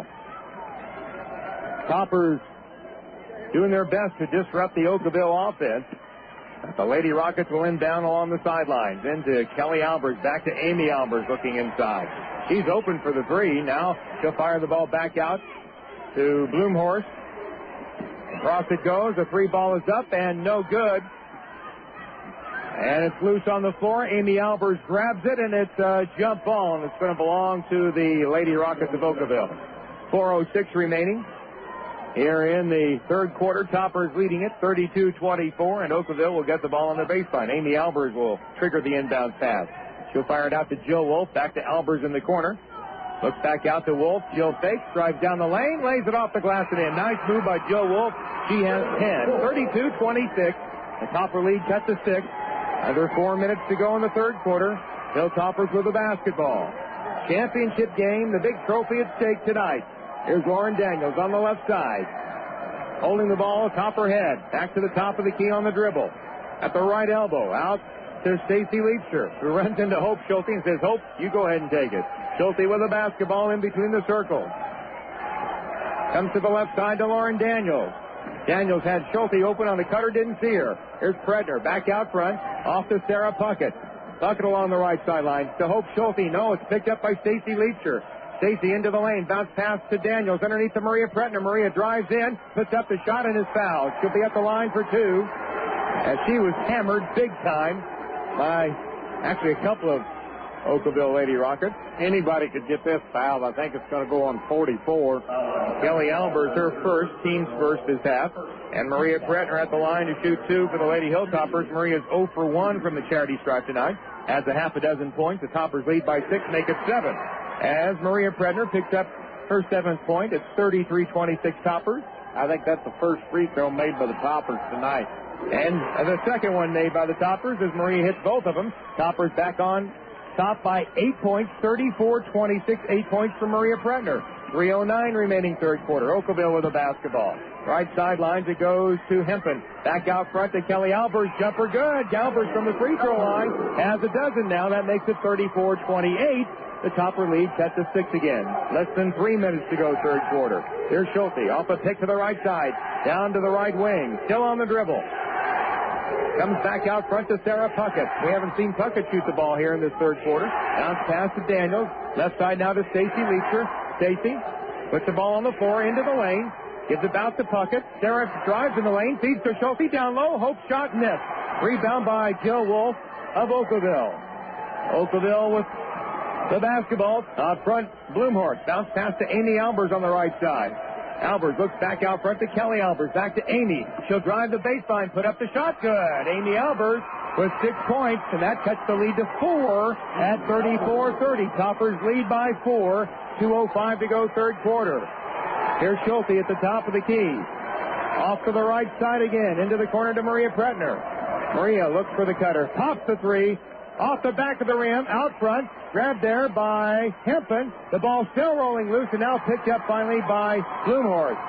Toppers doing their best to disrupt the Oakville offense. The Lady Rockets will inbound along the sidelines. Into Kelly Albers, back to Amy Albers looking inside. She's open for the 3. Now she'll fire the ball back out to Bloomhorse. Across it goes. The three ball is up and no good. And it's loose on the floor. Amy Albers grabs it, and it's a jump ball, and it's going to belong to the Lady Rockets of Oakville. 4:06 remaining. Here in the third quarter, Toppers leading it 32-24, and Oakville will get the ball on their baseline. Amy Albers will trigger the inbound pass. She'll fire it out to Jill Wolf, back to Albers in the corner. Looks back out to Wolf. Jill fakes, drives down the lane, lays it off the glass and in. Nice move by Jill Wolf. She has 10. 32-26. The Topper lead cut to 6. Under 4 minutes to go in the third quarter. Hilltoppers with the basketball. Championship game, the big trophy at stake tonight. Here's Lauren Daniels on the left side. Holding the ball, Topper head. Back to the top of the key on the dribble. At the right elbow, out to Stacy Leapster, who runs into Hope Schulte and says, Hope, you go ahead and take it. Schulte with a basketball in between the circles. Comes to the left side to Lauren Daniels. Daniels had Schulte open on the cutter, didn't see her. Here's Predner, back out front, off to Sarah Puckett. Puckett along the right sideline to Hope Schulte. No, it's picked up by Stacy Leapster. Stacy into the lane, bounce pass to Daniels underneath to Maria Pretner. Maria drives in, puts up the shot and is fouled. She'll be at the line for 2, as she was hammered big time by actually a couple of Oakville Lady Rockets. Anybody could get this foul. I think it's going to go on 44. Kelly Albers, her first, team's first this half. And Maria Pretner at the line to shoot 2 for the Lady Hilltoppers. Maria's 0 for 1 from the charity stripe tonight. Adds a half a dozen points. The Toppers lead by 6, make it 7. As Maria Pretner picks up her 7th point, it's 33-26 Toppers. I think that's the first free throw made by the Toppers tonight. And the second one made by the Toppers as Maria hits both of them. Toppers back on top by 8 points, 34-26, 8 points for Maria Pretner. 3:09 remaining third quarter. Oakville with a basketball. Right sidelines, it goes to Hempen. Back out front to Kelly Albers. Jumper good. Albers from the free throw line has a dozen now. That makes it 34-28. The Topper lead set to 6 again. Less than 3 minutes to go third quarter. Here's Schulte off a pick to the right side. Down to the right wing. Still on the dribble. Comes back out front to Sarah Puckett. We haven't seen Puckett shoot the ball here in this third quarter. Bounce pass to Daniels. Left side now to Stacy Leapster. Stacy puts the ball on the floor into the lane. Gives it out to Puckett. Sarah drives in the lane. Feeds to Schulte down low. Hope shot missed. Rebound by Jill Wolf of Oakville. Oakville with the basketball. Out front, Bloomhorse. Bounce pass to Amy Albers on the right side. Albers looks back out front to Kelly Albers. Back to Amy. She'll drive the baseline. Put up the shot. Good. Amy Albers with 6 points, and that cuts the lead to 4 at 34-30. Toppers lead by 4. 2:05 to go third quarter. Here's Schulte at the top of the key. Off to the right side again. Into the corner to Maria Pretner. Maria looks for the cutter. Pops the 3. Off the back of the rim. Out front. Grabbed there by Hempen. The ball still rolling loose and now picked up finally by Bloomhorse.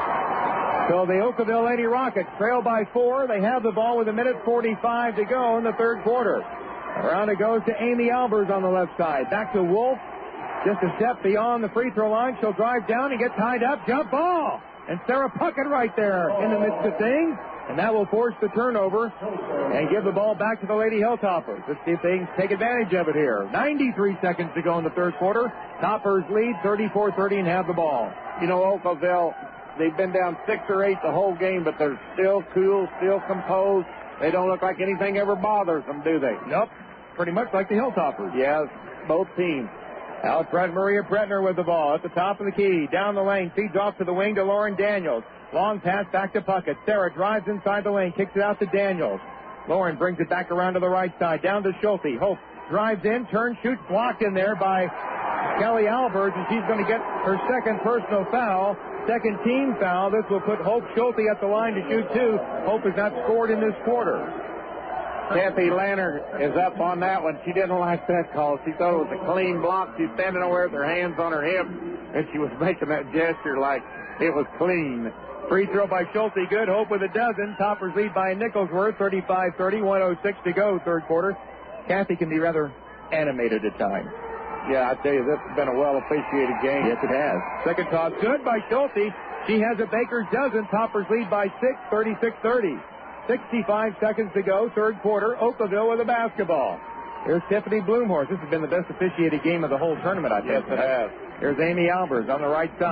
So the Oakville Lady Rockets trail by 4. They have the ball with 1:45 to go in the third quarter. Around it goes to Amy Albers on the left side. Back to Wolf. Just a step beyond the free throw line. She'll drive down and get tied up. Jump ball. And Sarah Puckett right there in the midst of things. And that will force the turnover and give the ball back to the Lady Hilltoppers. Let's see if they can take advantage of it here. 93 seconds to go in the third quarter. Toppers lead 34-30 and have the ball. You know, Oakville, they've been down 6 or 8 the whole game, but they're still cool, still composed. They don't look like anything ever bothers them, do they? Nope. Pretty much like the Hilltoppers. Yes, both teams. Out front, Maria Pretner with the ball at the top of the key. Down the lane, feeds off to the wing to Lauren Daniels. Long pass back to Puckett. Sarah drives inside the lane, kicks it out to Daniels. Lauren brings it back around to the right side, down to Schulte. Hope drives in, turns, shoots, blocked in there by Kelly Albers, and she's going to get her second personal foul. Second team foul. This will put Hope Schulte at the line to shoot 2. Hope has not scored in this quarter. Kathy Lanner is up on that one. She didn't like that call. She thought it was a clean block. She's standing over with her hands on her hip, and she was making that gesture like it was clean. Free throw by Schulte, good. Hope with a dozen. Toppers lead by Nicholsworth, 35-30, 1:06 to go, third quarter. Kathy can be rather animated at times. Yeah, I tell you, this has been a well-officiated game. Yes, it has. Second toss, good by Schulte. She has a baker's dozen. Toppers lead by 6, 36-30. 65 seconds to go, third quarter. Oakville with a basketball. Here's Tiffany Bloomhorse. This has been the best officiated game of the whole tournament, I think. Yes, it has. Here's Amy Albers on the right side.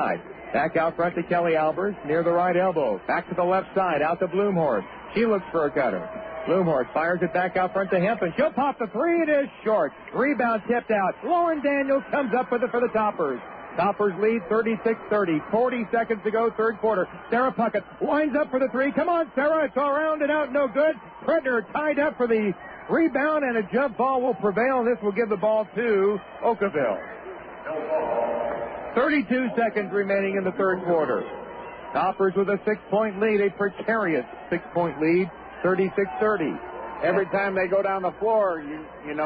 Back out front to Kelly Albers, near the right elbow. Back to the left side, out to Bloomhorse. She looks for a cutter. Bloomhorse fires it back out front to Hempen. She'll pop the three. It is short. Rebound tipped out. Lauren Daniels comes up with it for the Toppers. Toppers lead 36-30. 40 seconds to go, third quarter. Sarah Puckett winds up for the three. Come on, Sarah. It's all round and out. No good. Predner tied up for the rebound, and a jump ball will prevail, and this will give the ball to Oakville. 32 seconds remaining in the third quarter. Toppers with a 6-point lead, a precarious 6-point lead, 36-30. Every time they go down the floor, you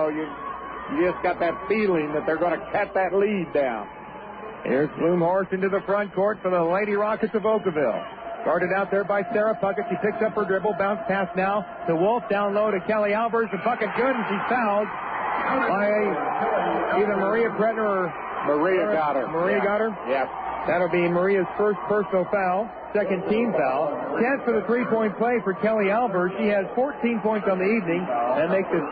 just got that feeling that they're going to cut that lead down. Here's Bloomhorse into the front court for the Lady Rockets of Oakville. Started out there by Sarah Puckett. She picks up her dribble. Bounce pass now to Wolf. Down low to Kelly Albers. The bucket good, and she's fouled by either Maria Predner or... Maria got her. Maria got her? Yep. That'll be Maria's first personal foul. Second team foul. Chance for the three-point play for Kelly Albers. She has 14 points on the evening. That makes it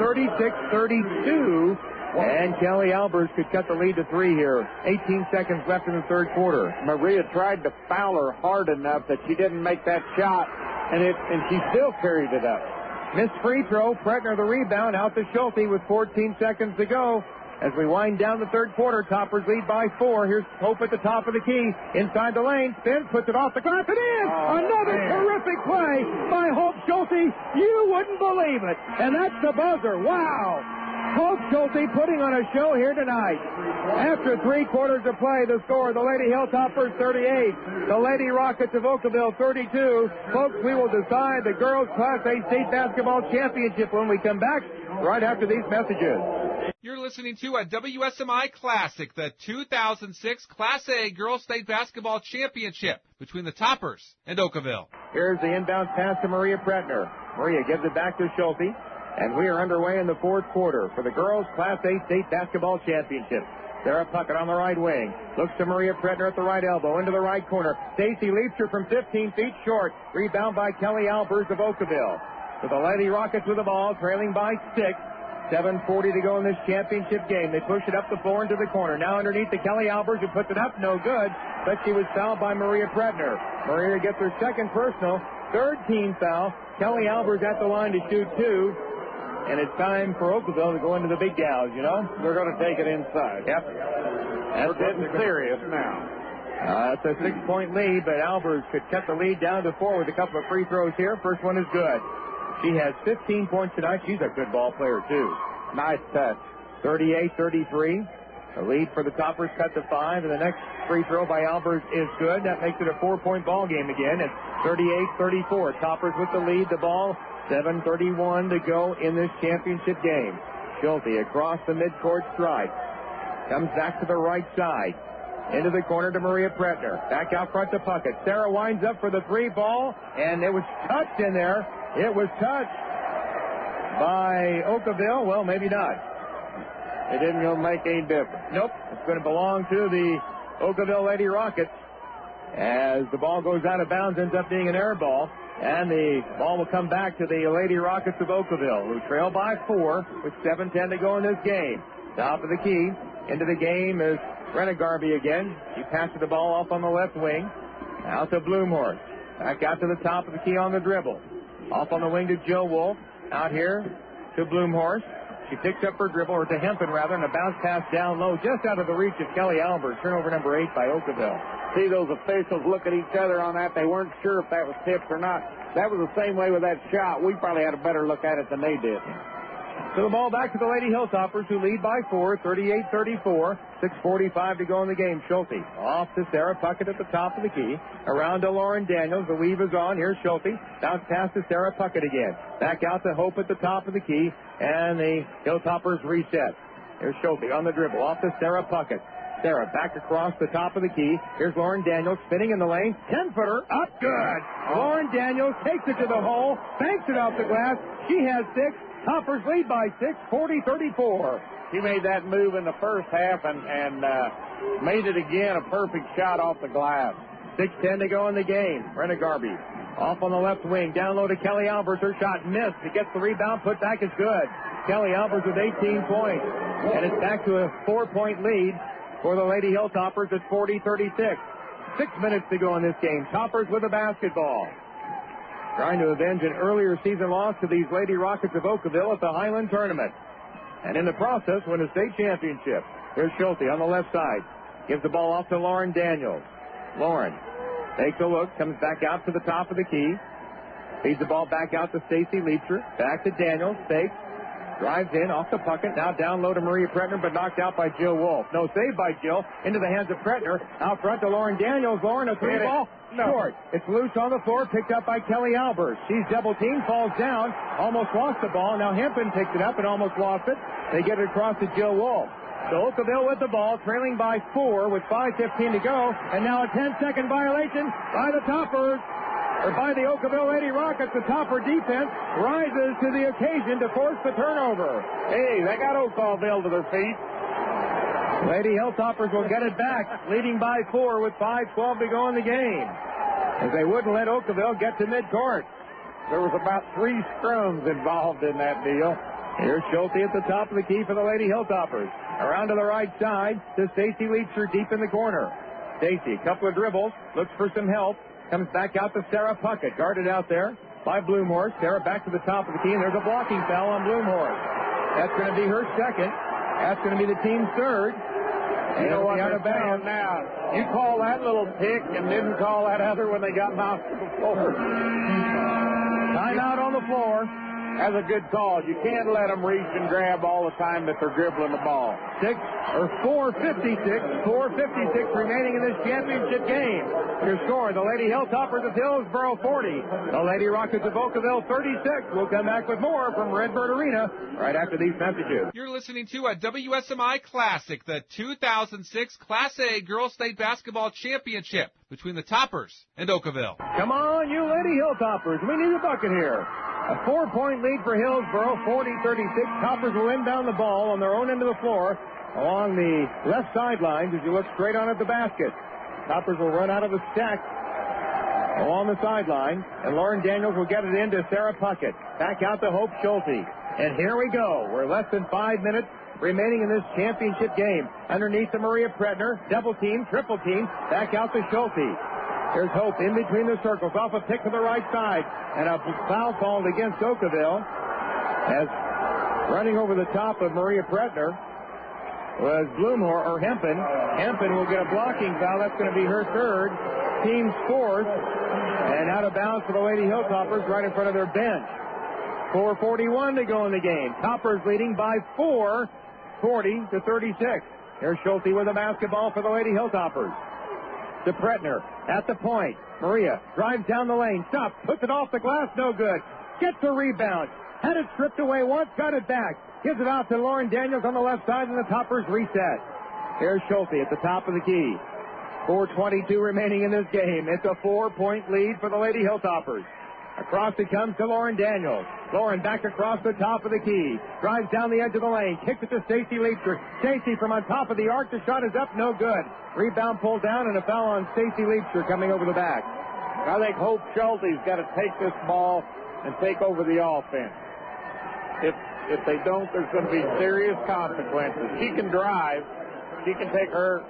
36-32. And Kelly Albers could cut the lead to three here. 18 seconds left in the third quarter. Maria tried to foul her hard enough that she didn't make that shot, and she still carried it up. Missed free throw. Predner the rebound. Out to Schulte with 14 seconds to go. As we wind down the third quarter, Toppers lead by 4. Here's Hope at the top of the key. Inside the lane. Spins, puts it off the glass, and in! Another terrific play by Hope Schulte. You wouldn't believe it. And that's the buzzer. Wow! Hope Schulte putting on a show here tonight. After 3 quarters of play, the score, the Lady Hilltoppers 38, the Lady Rockets of Oakville 32. Folks, we will decide the girls' Class A state basketball championship when we come back right after these messages. You're listening to a WSMI Classic, the 2006 Class A Girls State Basketball Championship between the Toppers and Oakville. Here's the inbound pass to Maria Predner. Maria gives it back to Schulte. And we are underway in the fourth quarter for the girls' Class A state basketball championship. Sarah Puckett on the right wing. Looks to Maria Predner at the right elbow. Into the right corner. Stacy leaps her from 15 feet short. Rebound by Kelly Albers of Oakville. So the Lady Rockets with the ball, trailing by 6. 7:40 to go in this championship game. They push it up the floor into the corner. Now underneath to Kelly Albers, who puts it up. No good. But she was fouled by Maria Predner. Maria gets her second personal. Third team foul. Kelly Albers at the line to shoot 2. And it's time for Oakville to go into the big gals, you know. They're going to take it inside. Yep. We're getting serious now. It's a 6-point lead, but Albers could cut the lead down to 4 with a couple of free throws here. First one is good. She has 15 points tonight. She's a good ball player, too. Nice touch. 38-33. The lead for the Toppers cut to 5, and the next free throw by Albers is good. That makes it a 4-point ball game again. It's 38-34. Toppers with the lead. The ball, 7:31 to go in this championship game. Schulte across the midcourt stripe. Comes back to the right side. Into the corner to Maria Predner. Back out front to Puckett. Sarah winds up for the 3 ball, and it was touched in there. It was touched by Oakville. Well, maybe not. It didn't going to make any difference. Nope. It's going to belong to the Oakville Lady Rockets. As the ball goes out of bounds, ends up being an air ball. And the ball will come back to the Lady Rockets of Oakville, who trail by 4 with 7:10 to go in this game. Top of the key. Into the game is Brenna Garvey again. She passes the ball off on the left wing. Out to Bloomhorse. Back out to the top of the key on the dribble. Off on the wing to Jill Wolf. Out here to Bloomhorse. She picks up her dribble, or to Hempen rather, and a bounce pass down low just out of the reach of Kelly Albers. Turnover number 8 by Oakville. See those officials look at each other on that. They weren't sure if that was tipped or not. That was the same way with that shot. We probably had a better look at it than they did. So the ball back to the Lady Hilltoppers, who lead by 4, 38-34. 6:45 to go in the game. Schulte off to Sarah Puckett at the top of the key. Around to Lauren Daniels. The weave is on. Here's Schulte. Bounce pass to Sarah Puckett again. Back out to Hope at the top of the key. And the Hilltoppers reset. Here's Schulte on the dribble. Off to Sarah Puckett. Sarah back across the top of the key. Here's Lauren Daniels spinning in the lane. 10-footer up good. Lauren Daniels takes it to the hole. Banks it off the glass. She has 6. Toppers lead by 6, 40-34. He made that move in the first half and made it again, a perfect shot off the glass. 6:10 to go in the game. Brenna Garvey off on the left wing. Down low to Kelly Albers. Her shot missed. She gets the rebound. Put back is good. Kelly Albers with 18 points. And it's back to a 4-point lead for the Lady Hilltoppers at 40-36. 6 minutes to go in this game. Toppers with the basketball. Trying to avenge an earlier season loss to these Lady Rockets of Oakville at the Highland Tournament. And in the process, win a state championship. Here's Schulte on the left side. Gives the ball off to Lauren Daniels. Lauren takes a look, comes back out to the top of the key. Feeds the ball back out to Stacy Leitcher. Back to Daniels. Fakes. Drives in off the bucket. Now down low to Maria Pretner, but knocked out by Jill Wolf. No, saved by Jill. Into the hands of Pretner. Out front to Lauren Daniels. Lauren, a three ball. No. Short. It's loose on the floor. Picked up by Kelly Albers. She's double teamed. Falls down. Almost lost the ball. Now Hempen picks it up and almost lost it. They get it across to Jill Wolf. So Oakville with the ball, trailing by 4 with 5:15 to go. And now a 10-second violation by the Toppers. Or by the Oakville Lady Rockets. The Topper defense rises to the occasion to force the turnover. Hey, they got Oakville to their feet. Lady Hilltoppers will get it back, leading by 4 with 5:12 to go in the game. As they wouldn't let Oakville get to midcourt. There was about 3 scrums involved in that deal. Here's Schulte at the top of the key for the Lady Hilltoppers. Around to the right side to Stacy Leitcher deep in the corner. Stacy, a couple of dribbles, looks for some help. Comes back out to Sarah Puckett, guarded out there by Bloomhorse. Sarah back to the top of the key, and there's a blocking foul on Bloomhorse. That's going to be her second. That's going to be the team's third. You know what they're saying now? You call that little pick and didn't call that other when they got knocked to the floor. Timeout on the floor. That's a good call. You can't let them reach and grab all the time that they're dribbling the ball. 4:56 remaining in this championship game. Your score, the Lady Hilltoppers of Hillsboro 40. The Lady Rockets of Oakville 36. We'll come back with more from Redbird Arena right after these messages. You're listening to a WSMI Classic, the 2006 Class A Girls State Basketball Championship between the Toppers and Oakville. Come on, you Lady Hilltoppers. We need a bucket here. A 4-point lead for Hillsboro, 40-36. Toppers will inbound the ball on their own end of the floor along the left sidelines as you look straight on at the basket. Toppers will run out of the stack along the sideline, and Lauren Daniels will get it into Sarah Puckett. Back out to Hope Schulte. And here we go. We're less than 5 minutes remaining in this championship game. Underneath to Maria Pretner. Double team, triple team. Back out to Schulte. Here's Hope in between the circles, off a pick to the right side, and a foul called against Oakville as running over the top of Maria Pretner was Bloomhorse or Hempen. Hempen will get a blocking foul. That's going to be her third, team's fourth, and out of bounds for the Lady Hilltoppers right in front of their bench. 4:41 to go in the game. Toppers leading by 4, 40-36. Here's Schulte with the basketball for the Lady Hilltoppers. To Pretner at the point. Maria drives down the lane. Stops. Puts it off the glass. No good. Gets the rebound. Had it stripped away once. Got it back. Gives it out to Lauren Daniels on the left side, and the Toppers reset. Here's Schulte at the top of the key. 4:22 remaining in this game. It's a 4-point lead for the Lady Hilltoppers. Across it comes to Lauren Daniels. Lauren back across the top of the key. Drives down the edge of the lane. Kicks it to Stacy Leitcher. Stacy from on top of the arc. The shot is up. No good. Rebound pulled down and a foul on Stacy Leitcher coming over the back. I think Hope Schulte's got to take this ball and take over the offense. If they don't, there's going to be serious consequences. She can drive. She can take her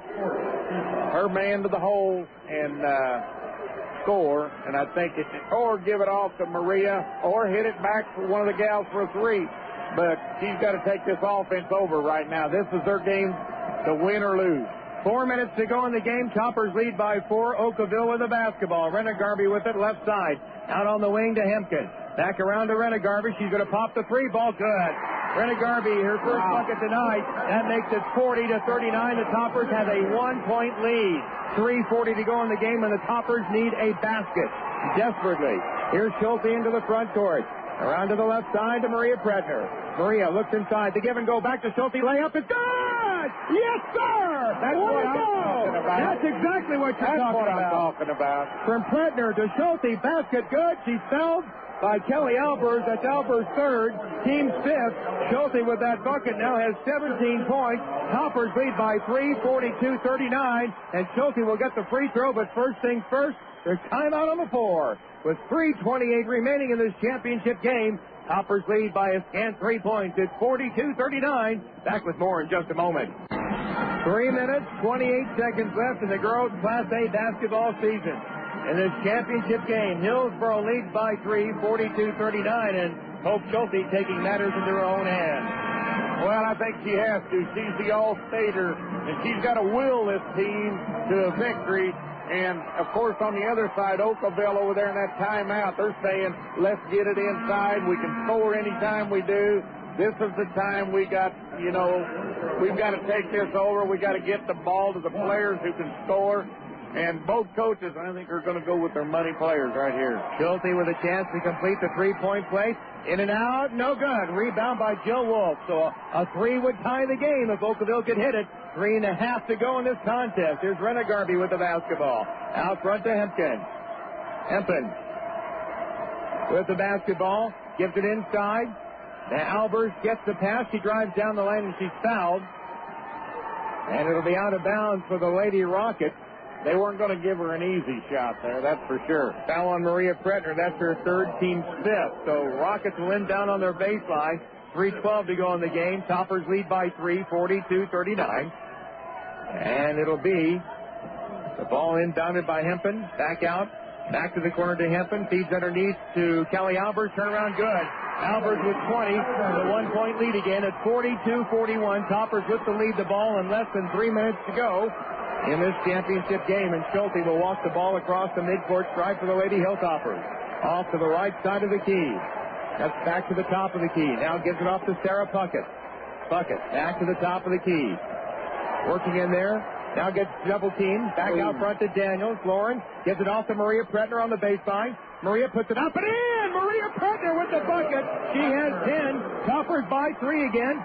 man to the hole and score, and I think or give it off to Maria, or hit it back for one of the gals for a three. But she's got to take this offense over right now. This is their game to win or lose. 4 minutes to go in the game. Toppers lead by 4. Oakville with the basketball. Renegarby with it left side. Out on the wing to Hemken. Back around to Renegarby. She's going to pop the three ball. Good. Renegarby, her first bucket tonight. That makes it 40-39. The Toppers have a 1-point lead. 3:40 to go in the game, and the Toppers need a basket desperately. Here's Schulte into the front court. Around to the left side to Maria Pretner. Maria looks inside. The give and go back to Schulte. Layup is good! Yes, sir! That's what I'm talking about. That's exactly what you're talking about. From Pretner to Schulte, basket good. She's fouled by Kelly Albers. That's Albers' third, team's fifth. Schulte with that bucket now has 17 points. Toppers lead by 3, 42-39. And Schulte will get the free throw, but first things first, there's timeout on the floor. With 3:28 remaining in this championship game, Toppers lead by a scant 3 points. It's 42-39. Back with more in just a moment. 3 minutes, 28 seconds left in the girls' Class A basketball season. In this championship game, Hillsboro leads by 3, 42-39, and Hope Schulte taking matters into her own hands. Well, I think she has to. She's the all-stater, and she's got to will this team to a victory. And, of course, on the other side, Oakville over there in that timeout, they're saying, let's get it inside. We can score anytime we do. This is the time we got, we've got to take this over. We got to get the ball to the players who can score. And both coaches, I think, are going to go with their money players right here. Schulte with a chance to complete the three-point play. In and out, no good. Rebound by Jill Wolf. So a three would tie the game if Oakville could hit it. 3.5 to go in this contest. Here's Rena Garvey with the basketball. Out front to Hempkin. Hempkin with the basketball. Gives it inside. Now Albers gets the pass. She drives down the lane and she's fouled. And it'll be out of bounds for the Lady Rockets. They weren't going to give her an easy shot there, that's for sure. Foul on Maria Pretner. That's her third, team's fifth. So Rockets will inbound on their baseline. 3:12 to go in the game. Toppers lead by 3, 42-39. And it'll be the ball inbounded by Hempin. Back out. Back to the corner to Hempin. Feeds underneath to Kelly Albers. Turnaround good. Albers with 20. The 1-point lead again at 42-41. Toppers with the lead. The ball in less than 3 minutes to go in this championship game, and Schulte will walk the ball across the midcourt stripe for the Lady Hilltoppers. Off to the right side of the key. That's back to the top of the key. Now gives it off to Sarah Puckett. Puckett back to the top of the key. Working in there. Now gets double teamed. Back out front to Daniels. Lauren gives it off to Maria Pretner on the baseline. Maria puts it up and in! Maria Pretner with the bucket. She has 10. Toppers by 3 again.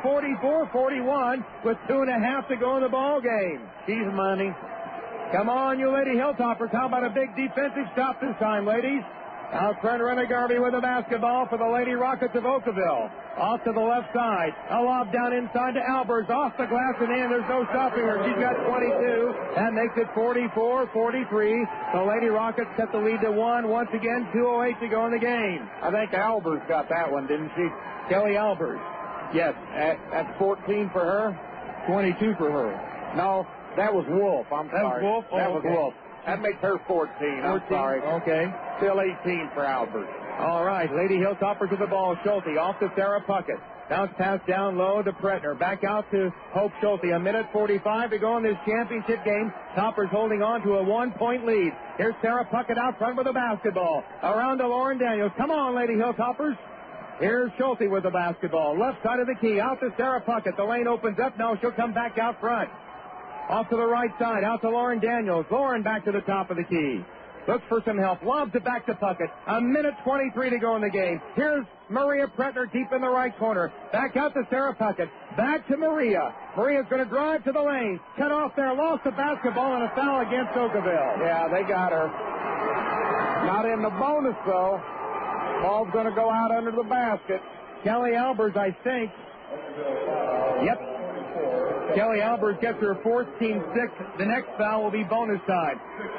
44-41 with 2.5 to go in the ball game. She's money. Come on, you Lady Hilltoppers. How about a big defensive stop this time, ladies? Out front, Rena Garvey with the basketball for the Lady Rockets of Oakville. Off to the left side. A lob down inside to Albers. Off the glass and in. There's no stopping her. She's got 22. That makes it 44-43. The Lady Rockets cut the lead to 1. Once again, 2:08 to go in the game. I think Albers got that one, didn't she? Kelly Albers. Yes. That's 14 for her? 22 for her. No, that was Wolf. I'm sorry. That was Wolf? That was Wolf. That makes her 14. I'm sorry. Okay. Still 18 for Albers. All right. Lady Hilltoppers with the ball. Schulte off to Sarah Puckett. Bounce pass down low to Pretner. Back out to Hope Schulte. 1:45 to go in this championship game. Toppers holding on to a 1-point lead. Here's Sarah Puckett out front with the basketball. Around to Lauren Daniels. Come on, Lady Hilltoppers. Here's Schulte with the basketball. Left side of the key. Out to Sarah Puckett. The lane opens up. Now she'll come back out front. Off to the right side. Out to Lauren Daniels. Lauren back to the top of the key. Looks for some help. Lobs it back to Puckett. 1:23 to go in the game. Here's Maria Pretner deep in the right corner. Back out to Sarah Puckett. Back to Maria. Maria's going to drive to the lane. Cut off there. Lost the basketball and a foul against Oakville. Yeah, they got her. Not in the bonus, though. Ball's going to go out under the basket. Kelly Albers, I think. Yep. Kelly Albers gets her fourth, team sixth. The next foul will be bonus time.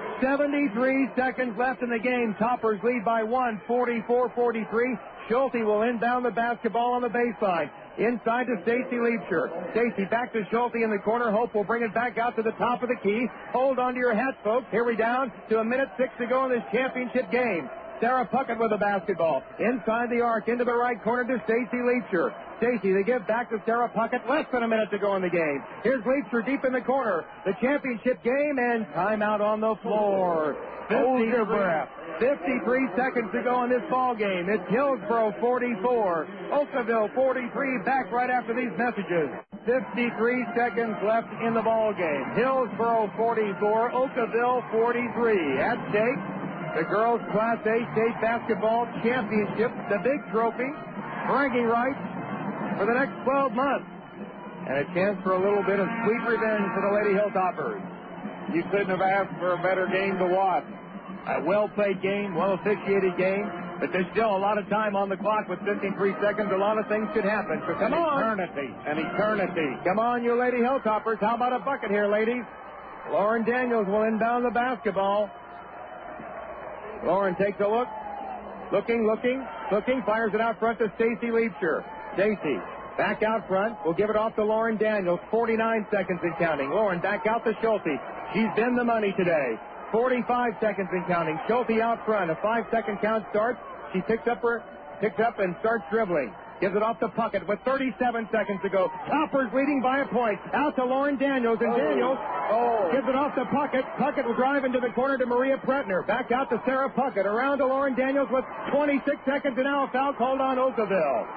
73 seconds left in the game. Toppers lead by 1, 44-43. Schulte will inbound the basketball on the baseline. Inside to Stacy Leipscher. Stacy back to Schulte in the corner. Hope will bring it back out to the top of the key. Hold on to your hats, folks. Here we down to 1:06 to go in this championship game. Sarah Puckett with the basketball. Inside the arc, into the right corner to Stacy Leipscher. Stacy, they give back to Sarah Puckett. Less than a minute to go in the game. Here's Leipscher deep in the corner. The championship game and timeout on the floor. Hold your breath. 53 seconds to go in this ball game. It's Hillsboro 44, Oakville 43. Back right after these messages. 53 seconds left in the ball game. Hillsboro 44, Oakville 43. At stake, the girls' Class A state basketball championship, the big trophy, bragging rights for the next 12 months, and a chance for a little bit of sweet revenge for the Lady Hilltoppers. You couldn't have asked for a better game to watch. A well-played game, well-officiated game, but there's still a lot of time on the clock with 53 seconds. A lot of things could happen. So come on. An eternity. Come on, you Lady Hilltoppers. How about a bucket here, ladies? Lauren Daniels will inbound the basketball. Lauren takes a look. Looking. Fires it out front to Stacy Leipscher. Stacy Back out front. We'll give it off to Lauren Daniels. 49 seconds and counting. Lauren back out to Schulte. She's been the money today. 45 seconds and counting. Schulte out front. A 5-second count starts. She picks up and starts dribbling. Gives it off to Puckett with 37 seconds to go. Toppers leading by a point. Out to Lauren Daniels, and Daniels gives it off to Puckett. Puckett will drive into the corner to Maria Pretner. Back out to Sarah Puckett. Around to Lauren Daniels with 26 seconds, and now a foul called on Oakville.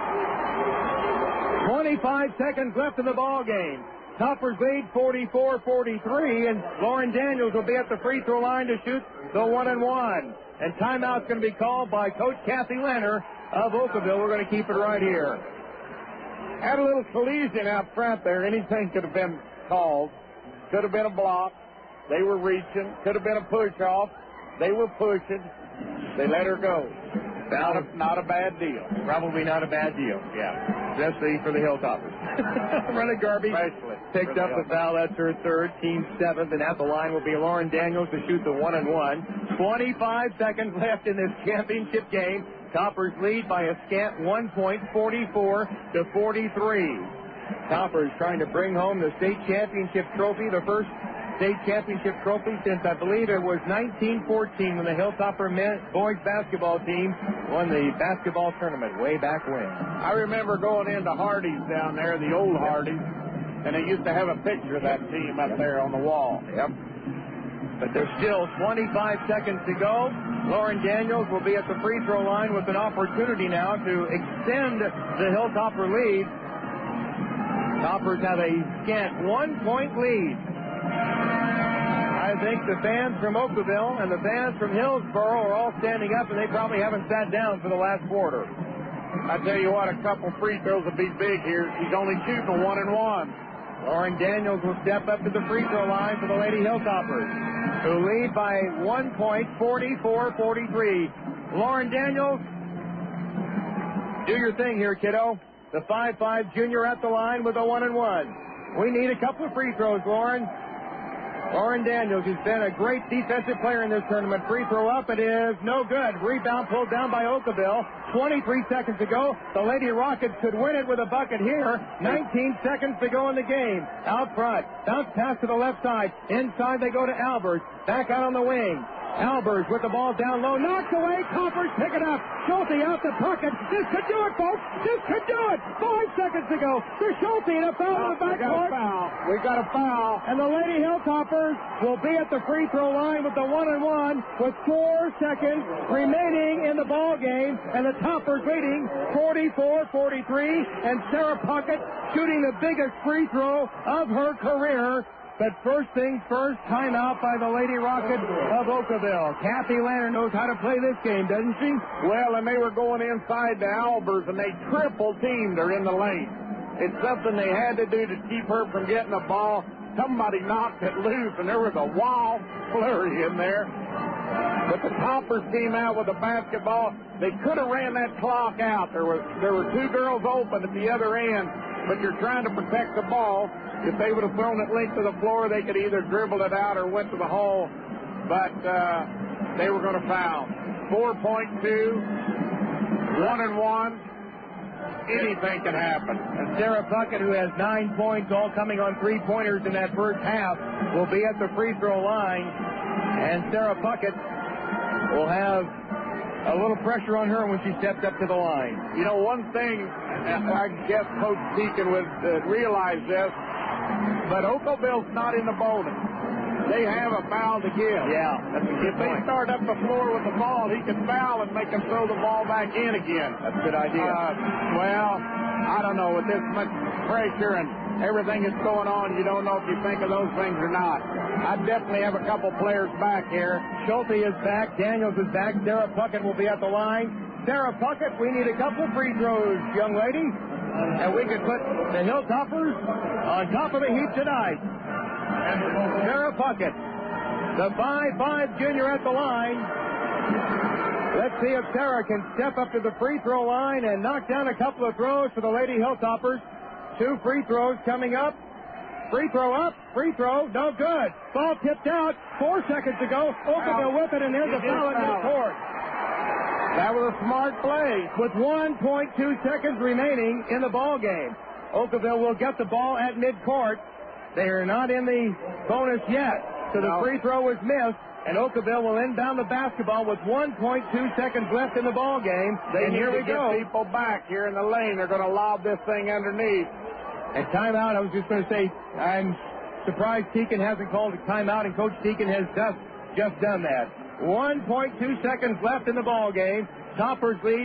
25 seconds left in the ball game. Toppers lead 44-43, and Lauren Daniels will be at the free throw line to shoot the 1-and-1. And timeout's going to be called by Coach Kathy Lanner of Oakville. We're going to keep it right here. Had a little collision out front there. Anything could have been called. Could have been a block. They were reaching. Could have been a push-off. They were pushing. They let her go. Not a bad deal. Probably not a bad deal. Yeah. Especially for the Hilltoppers. Running Garvey picked up the foul. That's her third. Team seventh. And at the line will be Lauren Daniels to shoot the 1-and-1. 25 seconds left in this championship game. Toppers lead by a scant 1 point, 44-43. Toppers trying to bring home the state championship trophy, the first state championship trophy since I believe it was 1914 when the Hilltopper boys basketball team won the basketball tournament way back when. I remember going into Hardee's down there, the old Hardee's, and they used to have a picture of that team up there on the wall. Yep. But there's still 25 seconds to go. Lauren Daniels will be at the free throw line with an opportunity now to extend the Hilltopper lead. Toppers have a scant 1 point lead. I think the fans from Oakville and the fans from Hillsboro are all standing up, and they probably haven't sat down for the last quarter. I tell you what, a couple free throws would be big here. He's only shooting a 1-and-1. Lauren Daniels will step up to the free throw line for the Lady Hilltoppers, who lead by 1 point, 44-43. Lauren Daniels, do your thing here, kiddo. The 5'5" junior at the line with a 1-and-1. We need a couple of free throws, Lauren. Lauren Daniels has been a great defensive player in this tournament. Free throw up, it is no good. Rebound pulled down by Oakville. 23 seconds to go. The Lady Rockets could win it with a bucket here. 19 seconds to go in the game. Out front. Bounce pass to the left side. Inside they go to Albers. Back out on the wing. Albers with the ball down low. Knocked away. Toppers pick it up. Schulte out the pocket. This could do it, folks. This could do it. 5 seconds to go. There's Schulte in a foul in the backcourt. We got a foul. And the Lady Hilltoppers will be at the free throw line with the 1-and-1 with 4 seconds remaining in the ball game. And the Toppers leading 44-43. And Sarah Puckett shooting the biggest free throw of her career. But first things first, timeout by the Lady Rockets of Oakville. Kathy Lanner knows how to play this game, doesn't she? Well, and they were going inside to Albers, and they triple-teamed her in the lane. It's something they had to do to keep her from getting the ball. Somebody knocked it loose, and there was a wild flurry in there. But the Toppers came out with the basketball. They could have ran that clock out. There were two girls open at the other end, but you're trying to protect the ball. If they would have thrown it length to the floor, they could either dribble it out or went to the hole. But they were going to foul. 4.2, 1-and-1. Anything can happen. And Sarah Puckett, who has 9 points, all coming on three-pointers in that first half, will be at the free throw line. And Sarah Puckett will have a little pressure on her when she steps up to the line. You know, one thing, I guess Coach Deacon would realize this, but Oakville's not in the bonus. They have a foul to give. Yeah, that's a good If they point. start up the floor with the ball, he can foul and make him throw the ball back in again. That's a good idea. Well, I don't know. With this much pressure and everything that's going on, you don't know if you think of those things or not. I definitely have a couple players back here. Schulte is back. Daniels is back. Sarah Puckett will be at the line. Sarah Puckett, we need a couple of free throws, young lady. And we could put the Hilltoppers on top of the heap tonight. Sarah Puckett, the 5'5" junior at the line. Let's see if Sarah can step up to the free throw line and knock down a couple of throws for the Lady Hilltoppers. 2 free throws coming up. Free throw up, free throw, no good. Ball tipped out, 4 seconds to go. Oakville with it, and there's a foul in midcourt. That was a smart play. With 1.2 seconds remaining in the ball game, Oakville will get the ball at midcourt. They are not in the bonus yet, so the free throw was missed, and Oakville will inbound the basketball with 1.2 seconds left in the ball game. And here we go. People back here in the lane. They're going to lob this thing underneath. And timeout, I was just going to say, I'm surprised Teakin hasn't called a timeout, and Coach Teakin has just done that. 1.2 seconds left in the ball game. Toppers lead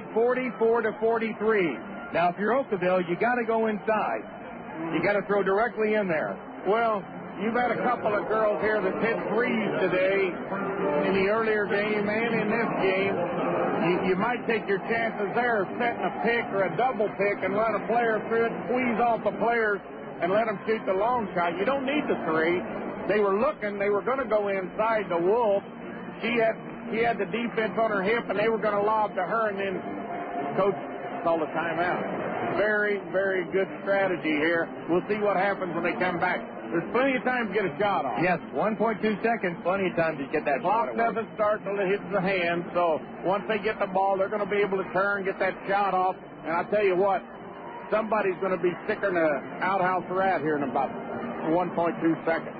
44-43. Now, if you're Oakville, you got to go inside. You got to throw directly in there. Well, you've had a couple of girls here that hit threes today in the earlier game and in this game. You might take your chances there of setting a pick or a double pick and run a player through it, squeeze off the players, and let them shoot the long shot. You don't need the three. They were looking. They were going to go inside the Wolf. She had the defense on her hip, and they were going to lob to her, and then Coach called a timeout. Very, very good strategy here. We'll see what happens when they come back. There's plenty of time to get a shot off. Yes, 1.2 seconds, plenty of time to get that shot. Clock doesn't start till it hits the hand, so once they get the ball, they're going to be able to turn, get that shot off. And I'll tell you what, somebody's going to be sicker than an outhouse rat here in about 1.2 seconds.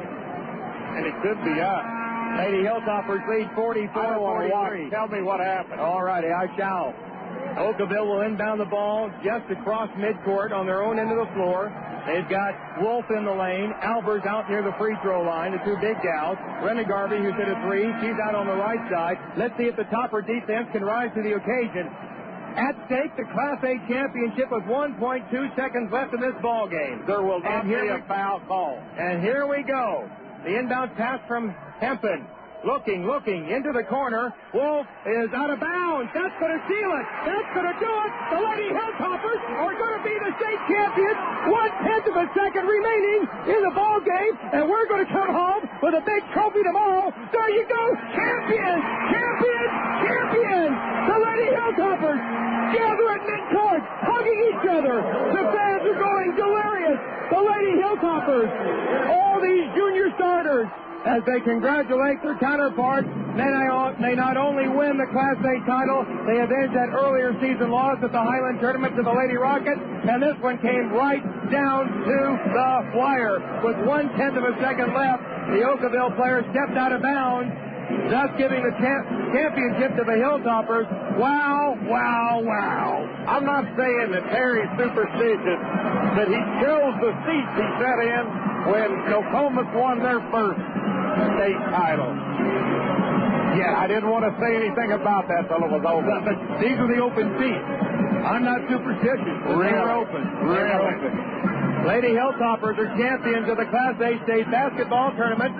And it could be us. Lady Hilltoppers lead 44-43. Tell me what happened. All righty, I shall. Oakville will inbound the ball just across midcourt on their own end of the floor. They've got Wolf in the lane. Albers out near the free throw line, the two big gals. Brenda Garvey, who's hit a three. She's out on the right side. Let's see if the Topper defense can rise to the occasion. At stake, the Class A championship with 1.2 seconds left in this ball game. There will not be a foul call. And here we go. The inbound pass from Hempen. Looking into the corner. Wolf is out of bounds. That's going to seal it. That's going to do it. The Lady Hilltoppers are going to be the state champions. 1/10 of a second remaining in the ball game, and we're going to come home with a big trophy tomorrow. There you go. Champions! Champions! Champions! The Lady Hilltoppers gather at midcourt, hugging each other. The fans are going delirious. The Lady Hilltoppers, all these junior starters, as they congratulate their counterparts, they not only win the Class A title, they avenge that earlier season loss at the Highland Tournament to the Lady Rockets, and this one came right down to the wire. With 1/10 of a second left, the Oakville player stepped out of bounds, thus giving the championship to the Hilltoppers. Wow, wow, wow. I'm not saying that Terry's superstitious, but he chose the seats he sat in when Nokomis won their first state title. Yeah, I didn't want to say anything about that till it was over. But these are the open seats. I'm not superstitious. They're open. They're open. Lady Hilltoppers are champions of the Class A state basketball tournament.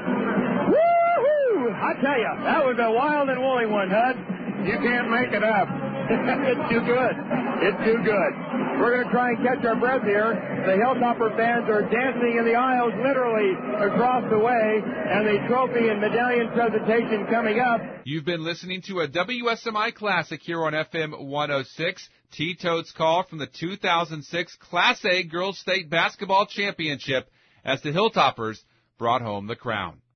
Woo-hoo! I tell you, that was a wild and woolly one, Hud. You can't make it up. It's too good. It's too good. We're going to try and catch our breath here. The Hilltopper fans are dancing in the aisles literally across the way, and the trophy and medallion presentation coming up. You've been listening to a WSMI Classic here on FM 106. T-Toad's call from the 2006 Class A Girls State Basketball Championship as the Hilltoppers brought home the crown.